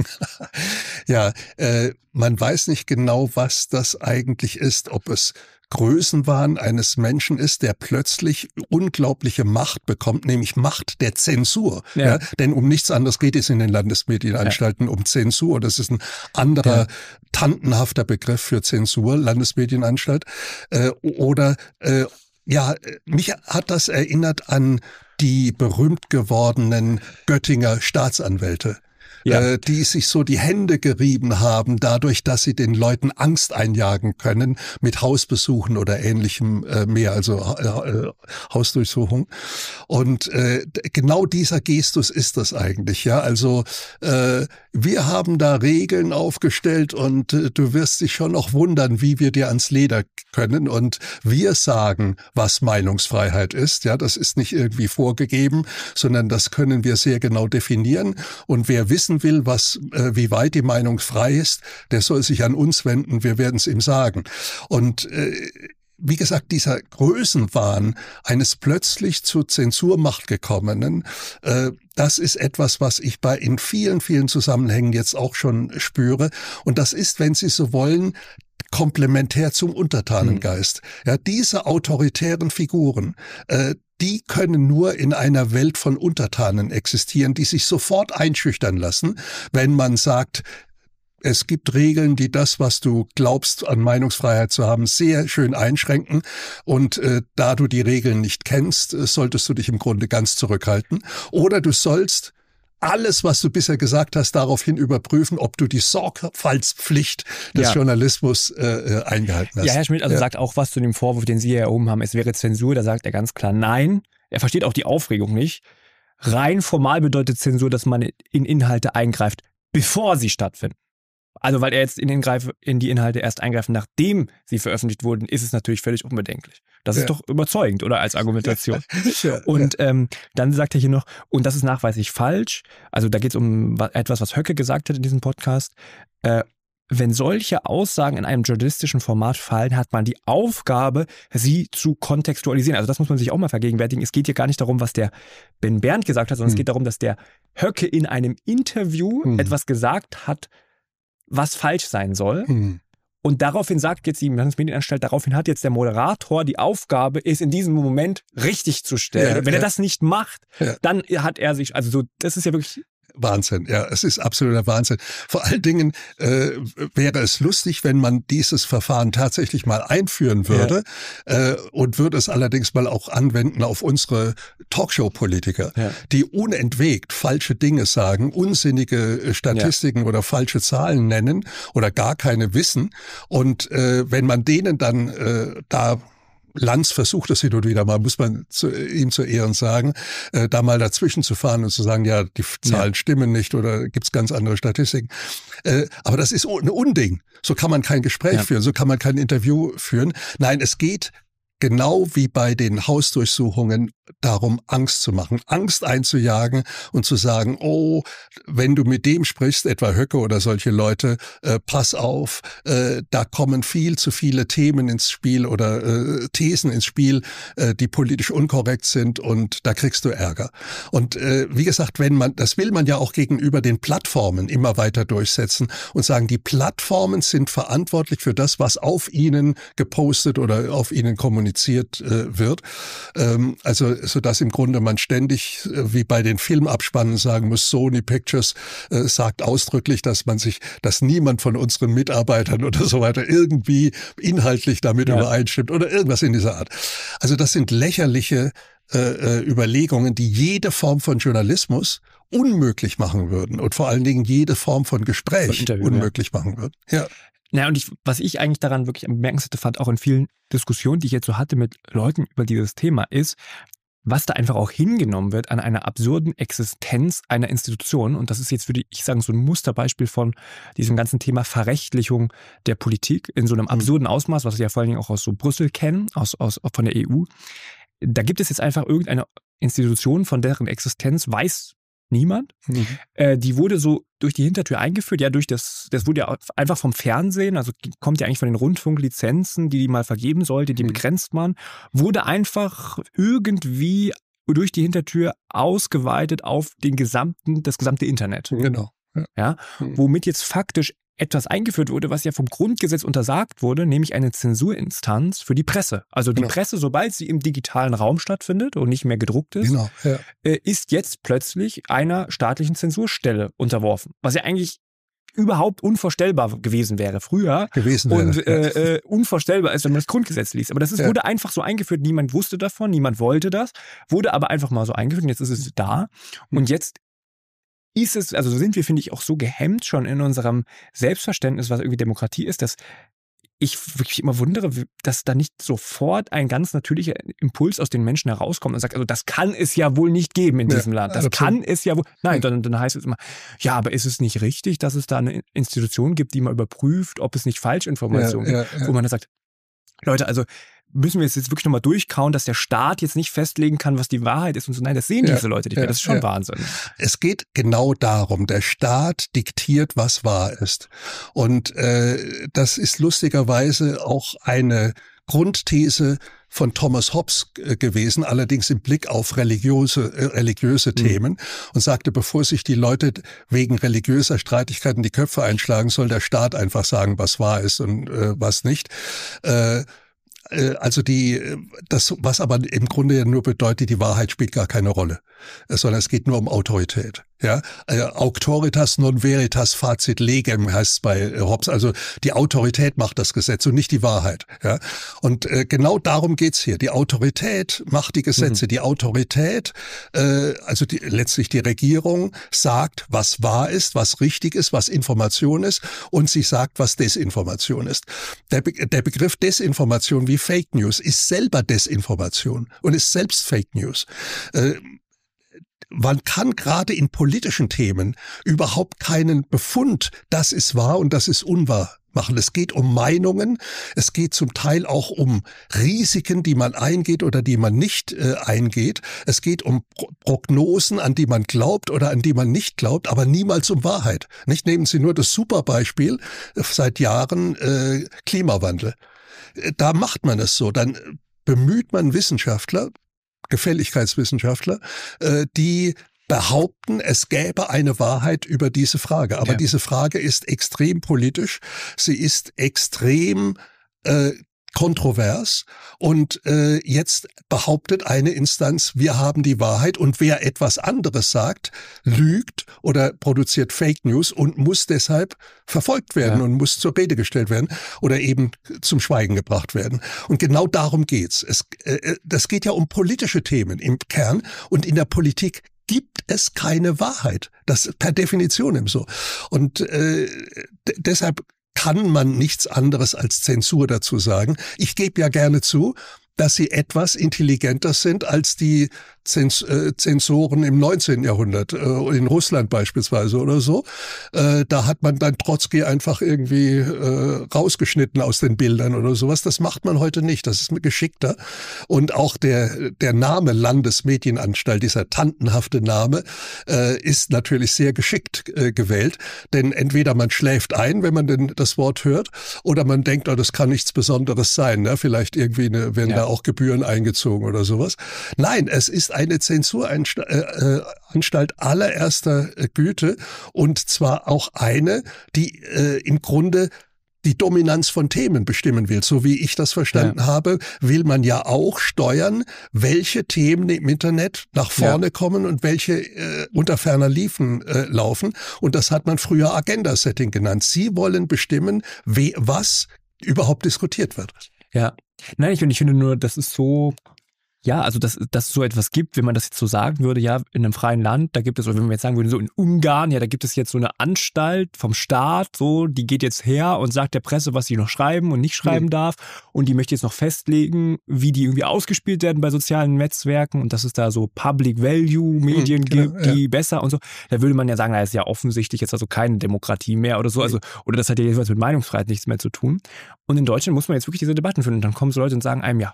ja äh, man weiß nicht genau, was das eigentlich ist, ob es Größenwahn eines Menschen ist, der plötzlich unglaubliche Macht bekommt, nämlich Macht der Zensur. Ja. Ja, denn um nichts anderes geht es in den Landesmedienanstalten, ja. um Zensur. Das ist ein anderer, ja. tantenhafter Begriff für Zensur, Landesmedienanstalt. Äh, oder, äh, ja, mich hat das erinnert an die berühmt gewordenen Göttinger Staatsanwälte. Ja. Äh, die sich so die Hände gerieben haben, dadurch, dass sie den Leuten Angst einjagen können mit Hausbesuchen oder ähnlichem äh, mehr, also äh, Hausdurchsuchung. Und äh, genau dieser Gestus ist das eigentlich, ja. Also äh, wir haben da Regeln aufgestellt und äh, du wirst dich schon noch wundern, wie wir dir ans Leder können. Und wir sagen, was Meinungsfreiheit ist. Ja, das ist nicht irgendwie vorgegeben, sondern das können wir sehr genau definieren. Und wer wissen will, was, äh, wie weit die Meinung frei ist, der soll sich an uns wenden, wir werden es ihm sagen. Und äh, wie gesagt, dieser Größenwahn eines plötzlich zur Zensurmacht gekommenen, äh, das ist etwas, was ich bei in vielen, vielen Zusammenhängen jetzt auch schon spüre. Und das ist, wenn Sie so wollen, komplementär zum Untertanengeist. Ja, diese autoritären Figuren, äh, die können nur in einer Welt von Untertanen existieren, die sich sofort einschüchtern lassen, wenn man sagt, es gibt Regeln, die das, was du glaubst, an Meinungsfreiheit zu haben, sehr schön einschränken. Und äh, da du die Regeln nicht kennst, äh, solltest du dich im Grunde ganz zurückhalten. Oder du sollst alles, was du bisher gesagt hast, daraufhin überprüfen, ob du die Sorgfaltspflicht des ja. Journalismus äh, eingehalten hast. Ja, Herr Schmidt also ja. sagt auch was zu dem Vorwurf, den Sie hier erhoben haben, es wäre Zensur. Da sagt er ganz klar nein. Er versteht auch die Aufregung nicht. Rein formal bedeutet Zensur, dass man in Inhalte eingreift, bevor sie stattfinden. Also weil er jetzt in, den in die Inhalte erst eingreift, nachdem sie veröffentlicht wurden, ist es natürlich völlig unbedenklich. Das ja. ist doch überzeugend, oder? Als Argumentation. Ja, und ja. Ähm, dann sagt er hier noch, und das ist nachweislich falsch, also da geht es um etwas, was Höcke gesagt hat in diesem Podcast, äh, wenn solche Aussagen in einem journalistischen Format fallen, hat man die Aufgabe, sie zu kontextualisieren. Also das muss man sich auch mal vergegenwärtigen. Es geht hier gar nicht darum, was der Ben Berndt gesagt hat, sondern hm. es geht darum, dass der Höcke in einem Interview hm. etwas gesagt hat, was falsch sein soll. Hm. Und daraufhin sagt jetzt die Landesmedienanstalt, daraufhin hat jetzt der Moderator die Aufgabe, es in diesem Moment richtig zu stellen. Ja, Wenn ja. er das nicht macht, ja. dann hat er sich, also so, das ist ja wirklich Wahnsinn, ja, es ist absoluter Wahnsinn. Vor allen Dingen äh, wäre es lustig, wenn man dieses Verfahren tatsächlich mal einführen würde ja. äh, und würde es allerdings mal auch anwenden auf unsere Talkshow-Politiker, ja. die unentwegt falsche Dinge sagen, unsinnige Statistiken ja. oder falsche Zahlen nennen oder gar keine wissen. Und äh, wenn man denen dann äh, da Lanz versucht das hin und wieder mal, muss man zu, ihm zu Ehren sagen, äh, da mal dazwischen zu fahren und zu sagen, ja, die Zahlen ja. stimmen nicht oder gibt's ganz andere Statistiken. Äh, aber das ist ein Unding. So kann man kein Gespräch ja. führen, so kann man kein Interview führen. Nein, es geht genau wie bei den Hausdurchsuchungen darum, Angst zu machen, Angst einzujagen und zu sagen, oh, wenn du mit dem sprichst, etwa Höcke oder solche Leute, äh, pass auf, äh, da kommen viel zu viele Themen ins Spiel oder äh, Thesen ins Spiel, äh, die politisch unkorrekt sind und da kriegst du Ärger. Und äh, wie gesagt, wenn man, das will man ja auch gegenüber den Plattformen immer weiter durchsetzen und sagen, die Plattformen sind verantwortlich für das, was auf ihnen gepostet oder auf ihnen kommuniziert äh, wird. Ähm, also so dass im Grunde man ständig, wie bei den Filmabspannen sagen muss, Sony Pictures äh, sagt ausdrücklich, dass man sich, dass niemand von unseren Mitarbeitern oder so weiter irgendwie inhaltlich damit ja. übereinstimmt oder irgendwas in dieser Art. Also das sind lächerliche äh, Überlegungen, die jede Form von Journalismus unmöglich machen würden und vor allen Dingen jede Form von Gespräch Interview, unmöglich ja. machen würden. Ja. Naja, und ich, was ich eigentlich daran wirklich am bemerkenswerten fand, auch in vielen Diskussionen, die ich jetzt so hatte mit Leuten über dieses Thema, ist, was da einfach auch hingenommen wird an einer absurden Existenz einer Institution. Und das ist jetzt, würde ich sagen, so ein Musterbeispiel von diesem ganzen Thema Verrechtlichung der Politik in so einem absurden Ausmaß, was wir ja vor allen Dingen auch aus so Brüssel kennen, aus, aus, von der E U. Da gibt es jetzt einfach irgendeine Institution, von deren Existenz weiß Niemand. Mhm. Äh, die wurde so durch die Hintertür eingeführt, ja, durch das, das wurde ja einfach vom Fernsehen, also kommt ja eigentlich von den Rundfunklizenzen, die die mal vergeben sollte, die Mhm. begrenzt man, wurde einfach irgendwie durch die Hintertür ausgeweitet auf den gesamten, das gesamte Internet. Genau. Ja. Ja, Mhm. womit jetzt faktisch etwas eingeführt wurde, was ja vom Grundgesetz untersagt wurde, nämlich eine Zensurinstanz für die Presse. Also die Genau. Presse, sobald sie im digitalen Raum stattfindet und nicht mehr gedruckt ist, Genau. Ja. äh, ist jetzt plötzlich einer staatlichen Zensurstelle unterworfen. Was ja eigentlich überhaupt unvorstellbar gewesen wäre früher Gewesen wäre. und ja. äh, äh, unvorstellbar ist, wenn man das Grundgesetz liest. Aber das ist, Ja. wurde einfach so eingeführt, niemand wusste davon, niemand wollte das, wurde aber einfach mal so eingeführt und jetzt ist es da. Und jetzt ist es, also sind wir, finde ich, auch so gehemmt schon in unserem Selbstverständnis, was irgendwie Demokratie ist, dass ich wirklich immer wundere, dass da nicht sofort ein ganz natürlicher Impuls aus den Menschen herauskommt und sagt, also das kann es ja wohl nicht geben in Ja, diesem Land. Das absolut. kann es ja wohl. Nein, dann, dann heißt es immer, ja, aber ist es nicht richtig, dass es da eine Institution gibt, die mal überprüft, ob es nicht Falschinformationen Ja, gibt, ja, ja. wo man dann sagt, Leute, also müssen wir es jetzt wirklich nochmal durchkauen, dass der Staat jetzt nicht festlegen kann, was die Wahrheit ist und so. Nein, das sehen Ja, diese Leute nicht mehr. ja, Das ist schon ja. Wahnsinn. Es geht genau darum, der Staat diktiert, was wahr ist. Und äh, das ist lustigerweise auch eine Grundthese von Thomas Hobbes äh, gewesen, allerdings im Blick auf religiöse, äh, religiöse Mhm. Themen und sagte, bevor sich die Leute wegen religiöser Streitigkeiten die Köpfe einschlagen, soll der Staat einfach sagen, was wahr ist und äh, was nicht. Äh, Also die, das, was aber im Grunde ja nur bedeutet, die Wahrheit spielt gar keine Rolle, sondern es geht nur um Autorität. Ja, auctoritas non veritas facit legem heißt es bei Hobbes. Also die Autorität macht das Gesetz und nicht die Wahrheit. Ja, und äh, genau darum geht's hier. Die Autorität macht die Gesetze. Mhm. Die Autorität, äh, also die, letztlich die Regierung sagt, was wahr ist, was richtig ist, was Information ist, und sie sagt, was Desinformation ist. Der, Be- der Begriff Desinformation wie Fake News ist selber Desinformation und ist selbst Fake News. Äh, Man kann gerade in politischen Themen überhaupt keinen Befund, das ist wahr und das ist unwahr, machen. Es geht um Meinungen, es geht zum Teil auch um Risiken, die man eingeht oder die man nicht äh, eingeht. Es geht um Pro- Prognosen, an die man glaubt oder an die man nicht glaubt, aber niemals um Wahrheit. Nicht, nehmen Sie nur das Superbeispiel äh, seit Jahren äh, Klimawandel. Äh, Da macht man es so, dann bemüht man Wissenschaftler, Gefälligkeitswissenschaftler, äh, die behaupten, es gäbe eine Wahrheit über diese Frage. Aber Ja. diese Frage ist extrem politisch, sie ist extrem äh, kontrovers und äh, jetzt behauptet eine Instanz, wir haben die Wahrheit, und wer etwas anderes sagt, lügt oder produziert Fake News und muss deshalb verfolgt werden Ja. und muss zur Rede gestellt werden oder eben zum Schweigen gebracht werden. Und genau darum geht's. Es, äh, das geht ja um politische Themen im Kern, und in der Politik gibt es keine Wahrheit. Das ist per Definition eben so. Und äh, d- deshalb kann man nichts anderes als Zensur dazu sagen. Ich gebe ja gerne zu, dass sie etwas intelligenter sind als die Zens äh, Zensoren im neunzehnten Jahrhundert, äh, in Russland beispielsweise oder so. Äh, da hat man dann Trotzki einfach irgendwie äh, rausgeschnitten aus den Bildern oder sowas. Das macht man heute nicht. Das ist geschickter. Und auch der der Name Landesmedienanstalt, dieser tantenhafte Name, äh, ist natürlich sehr geschickt äh, gewählt. Denn entweder man schläft ein, wenn man denn das Wort hört, oder man denkt, oh, das kann nichts Besonderes sein. Ne? Vielleicht irgendwie eine, werden Ja. da auch Gebühren eingezogen oder sowas. Nein, es ist eine Zensuranstalt äh, Anstalt allererster Güte, und zwar auch eine, die äh, im Grunde die Dominanz von Themen bestimmen will. So wie ich das verstanden Ja. habe, will man ja auch steuern, welche Themen im Internet nach vorne Ja. kommen und welche äh, unter ferner Liefen äh, laufen. Und das hat man früher Agenda-Setting genannt. Sie wollen bestimmen, we, was überhaupt diskutiert wird. Ja. Nein, ich, ich finde nur, das ist so, ja, also dass, dass es so etwas gibt, wenn man das jetzt so sagen würde, ja, in einem freien Land, da gibt es, oder wenn wir jetzt sagen würden, so in Ungarn, ja, da gibt es jetzt so eine Anstalt vom Staat, so, die geht jetzt her und sagt der Presse, was sie noch schreiben und nicht schreiben Mhm. darf, und die möchte jetzt noch festlegen, wie die irgendwie ausgespielt werden bei sozialen Netzwerken, und dass es da so Public-Value-Medien Mhm, genau, gibt, die besser und so. Da würde man ja sagen, na, ist ja offensichtlich jetzt also keine Demokratie mehr oder so, also, oder das hat ja jedenfalls mit Meinungsfreiheit nichts mehr zu tun. Und in Deutschland muss man jetzt wirklich diese Debatten führen, und dann kommen so Leute und sagen einem, ja,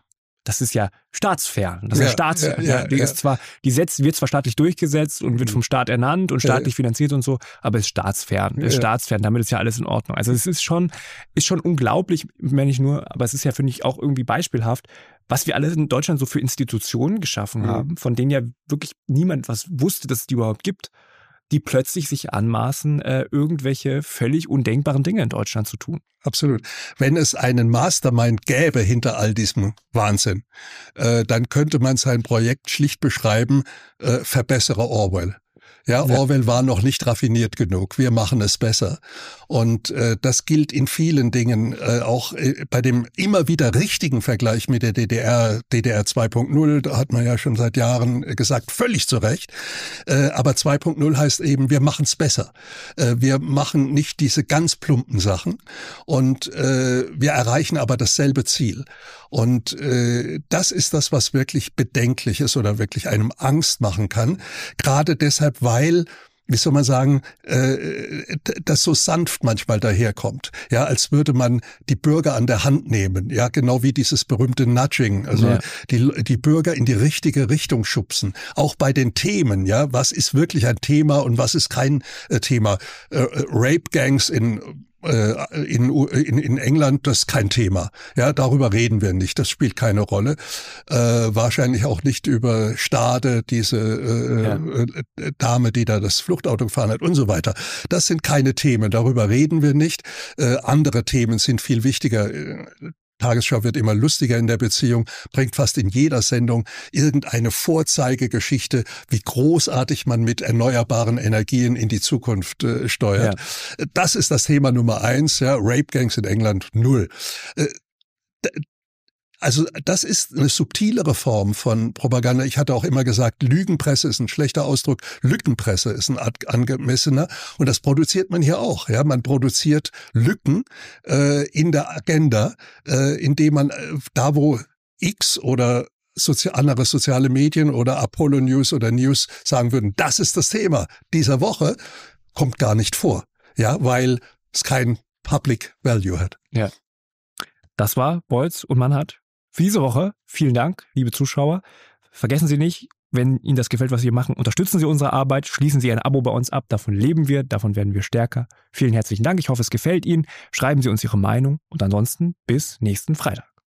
das ist ja staatsfern. Das ist ja, Ja, staatsfern. ja, Ja, die ja. ist zwar, die setzt, wird zwar staatlich durchgesetzt und wird vom Staat ernannt und staatlich Ja. finanziert und so, aber ist staatsfern. Ist Ja. staatsfern. Damit ist ja alles in Ordnung. Also es ist schon, ist schon unglaublich, wenn nicht nur, aber es ist ja, finde ich, auch irgendwie beispielhaft, was wir alle in Deutschland so für Institutionen geschaffen Mhm. haben, von denen ja wirklich niemand was wusste, dass es die überhaupt gibt, die plötzlich sich anmaßen, äh, irgendwelche völlig undenkbaren Dinge in Deutschland zu tun. Absolut. Wenn es einen Mastermind gäbe hinter all diesem Wahnsinn, äh, dann könnte man sein Projekt schlicht beschreiben, äh, verbessere Orwell. Ja, Ja. Orwell war noch nicht raffiniert genug. Wir machen es besser. Und äh, das gilt in vielen Dingen, äh, auch äh, bei dem immer wieder richtigen Vergleich mit der D D R, D D R zwei Punkt null, da hat man ja schon seit Jahren gesagt, völlig zu Recht. Äh, aber zwei Punkt null heißt eben, wir machen es besser. Äh, wir machen nicht diese ganz plumpen Sachen und äh, wir erreichen aber dasselbe Ziel. Und äh, das ist das, was wirklich bedenklich ist oder wirklich einem Angst machen kann. Gerade deshalb, weil, wie soll man sagen, äh, das so sanft manchmal daherkommt. Ja, als würde man die Bürger an der Hand nehmen. Ja, genau wie dieses berühmte Nudging. Also Ja. die, die Bürger in die richtige Richtung schubsen. Auch bei den Themen. Ja, was ist wirklich ein Thema und was ist kein äh, Thema? Äh, Rape Gangs in In, in, in England, das ist kein Thema. Ja, darüber reden wir nicht. Das spielt keine Rolle. Äh, wahrscheinlich auch nicht über Stade, diese äh, Ja. äh, Dame, die da das Fluchtauto gefahren hat und so weiter. Das sind keine Themen. Darüber reden wir nicht. Äh, andere Themen sind viel wichtiger. Tagesschau wird immer lustiger in der Beziehung, bringt fast in jeder Sendung irgendeine Vorzeigegeschichte, wie großartig man mit erneuerbaren Energien in die Zukunft äh, steuert. Ja. Das ist das Thema Nummer eins, ja, Rape Gangs in England, null. Äh, Also das ist eine subtilere Form von Propaganda. Ich hatte auch immer gesagt, Lügenpresse ist ein schlechter Ausdruck, Lückenpresse ist ein angemessener. Und das produziert man hier auch. Ja, man produziert Lücken äh, in der Agenda, äh, indem man äh, da, wo X oder Sozi- andere soziale Medien oder Apollo News oder News sagen würden, das ist das Thema dieser Woche, kommt gar nicht vor. Ja, weil es kein Public Value hat. Ja. Das war Bolz und Mannhardt für diese Woche. Vielen Dank, liebe Zuschauer. Vergessen Sie nicht, wenn Ihnen das gefällt, was wir machen, unterstützen Sie unsere Arbeit, schließen Sie ein Abo bei uns ab. Davon leben wir, davon werden wir stärker. Vielen herzlichen Dank. Ich hoffe, es gefällt Ihnen. Schreiben Sie uns Ihre Meinung und ansonsten bis nächsten Freitag.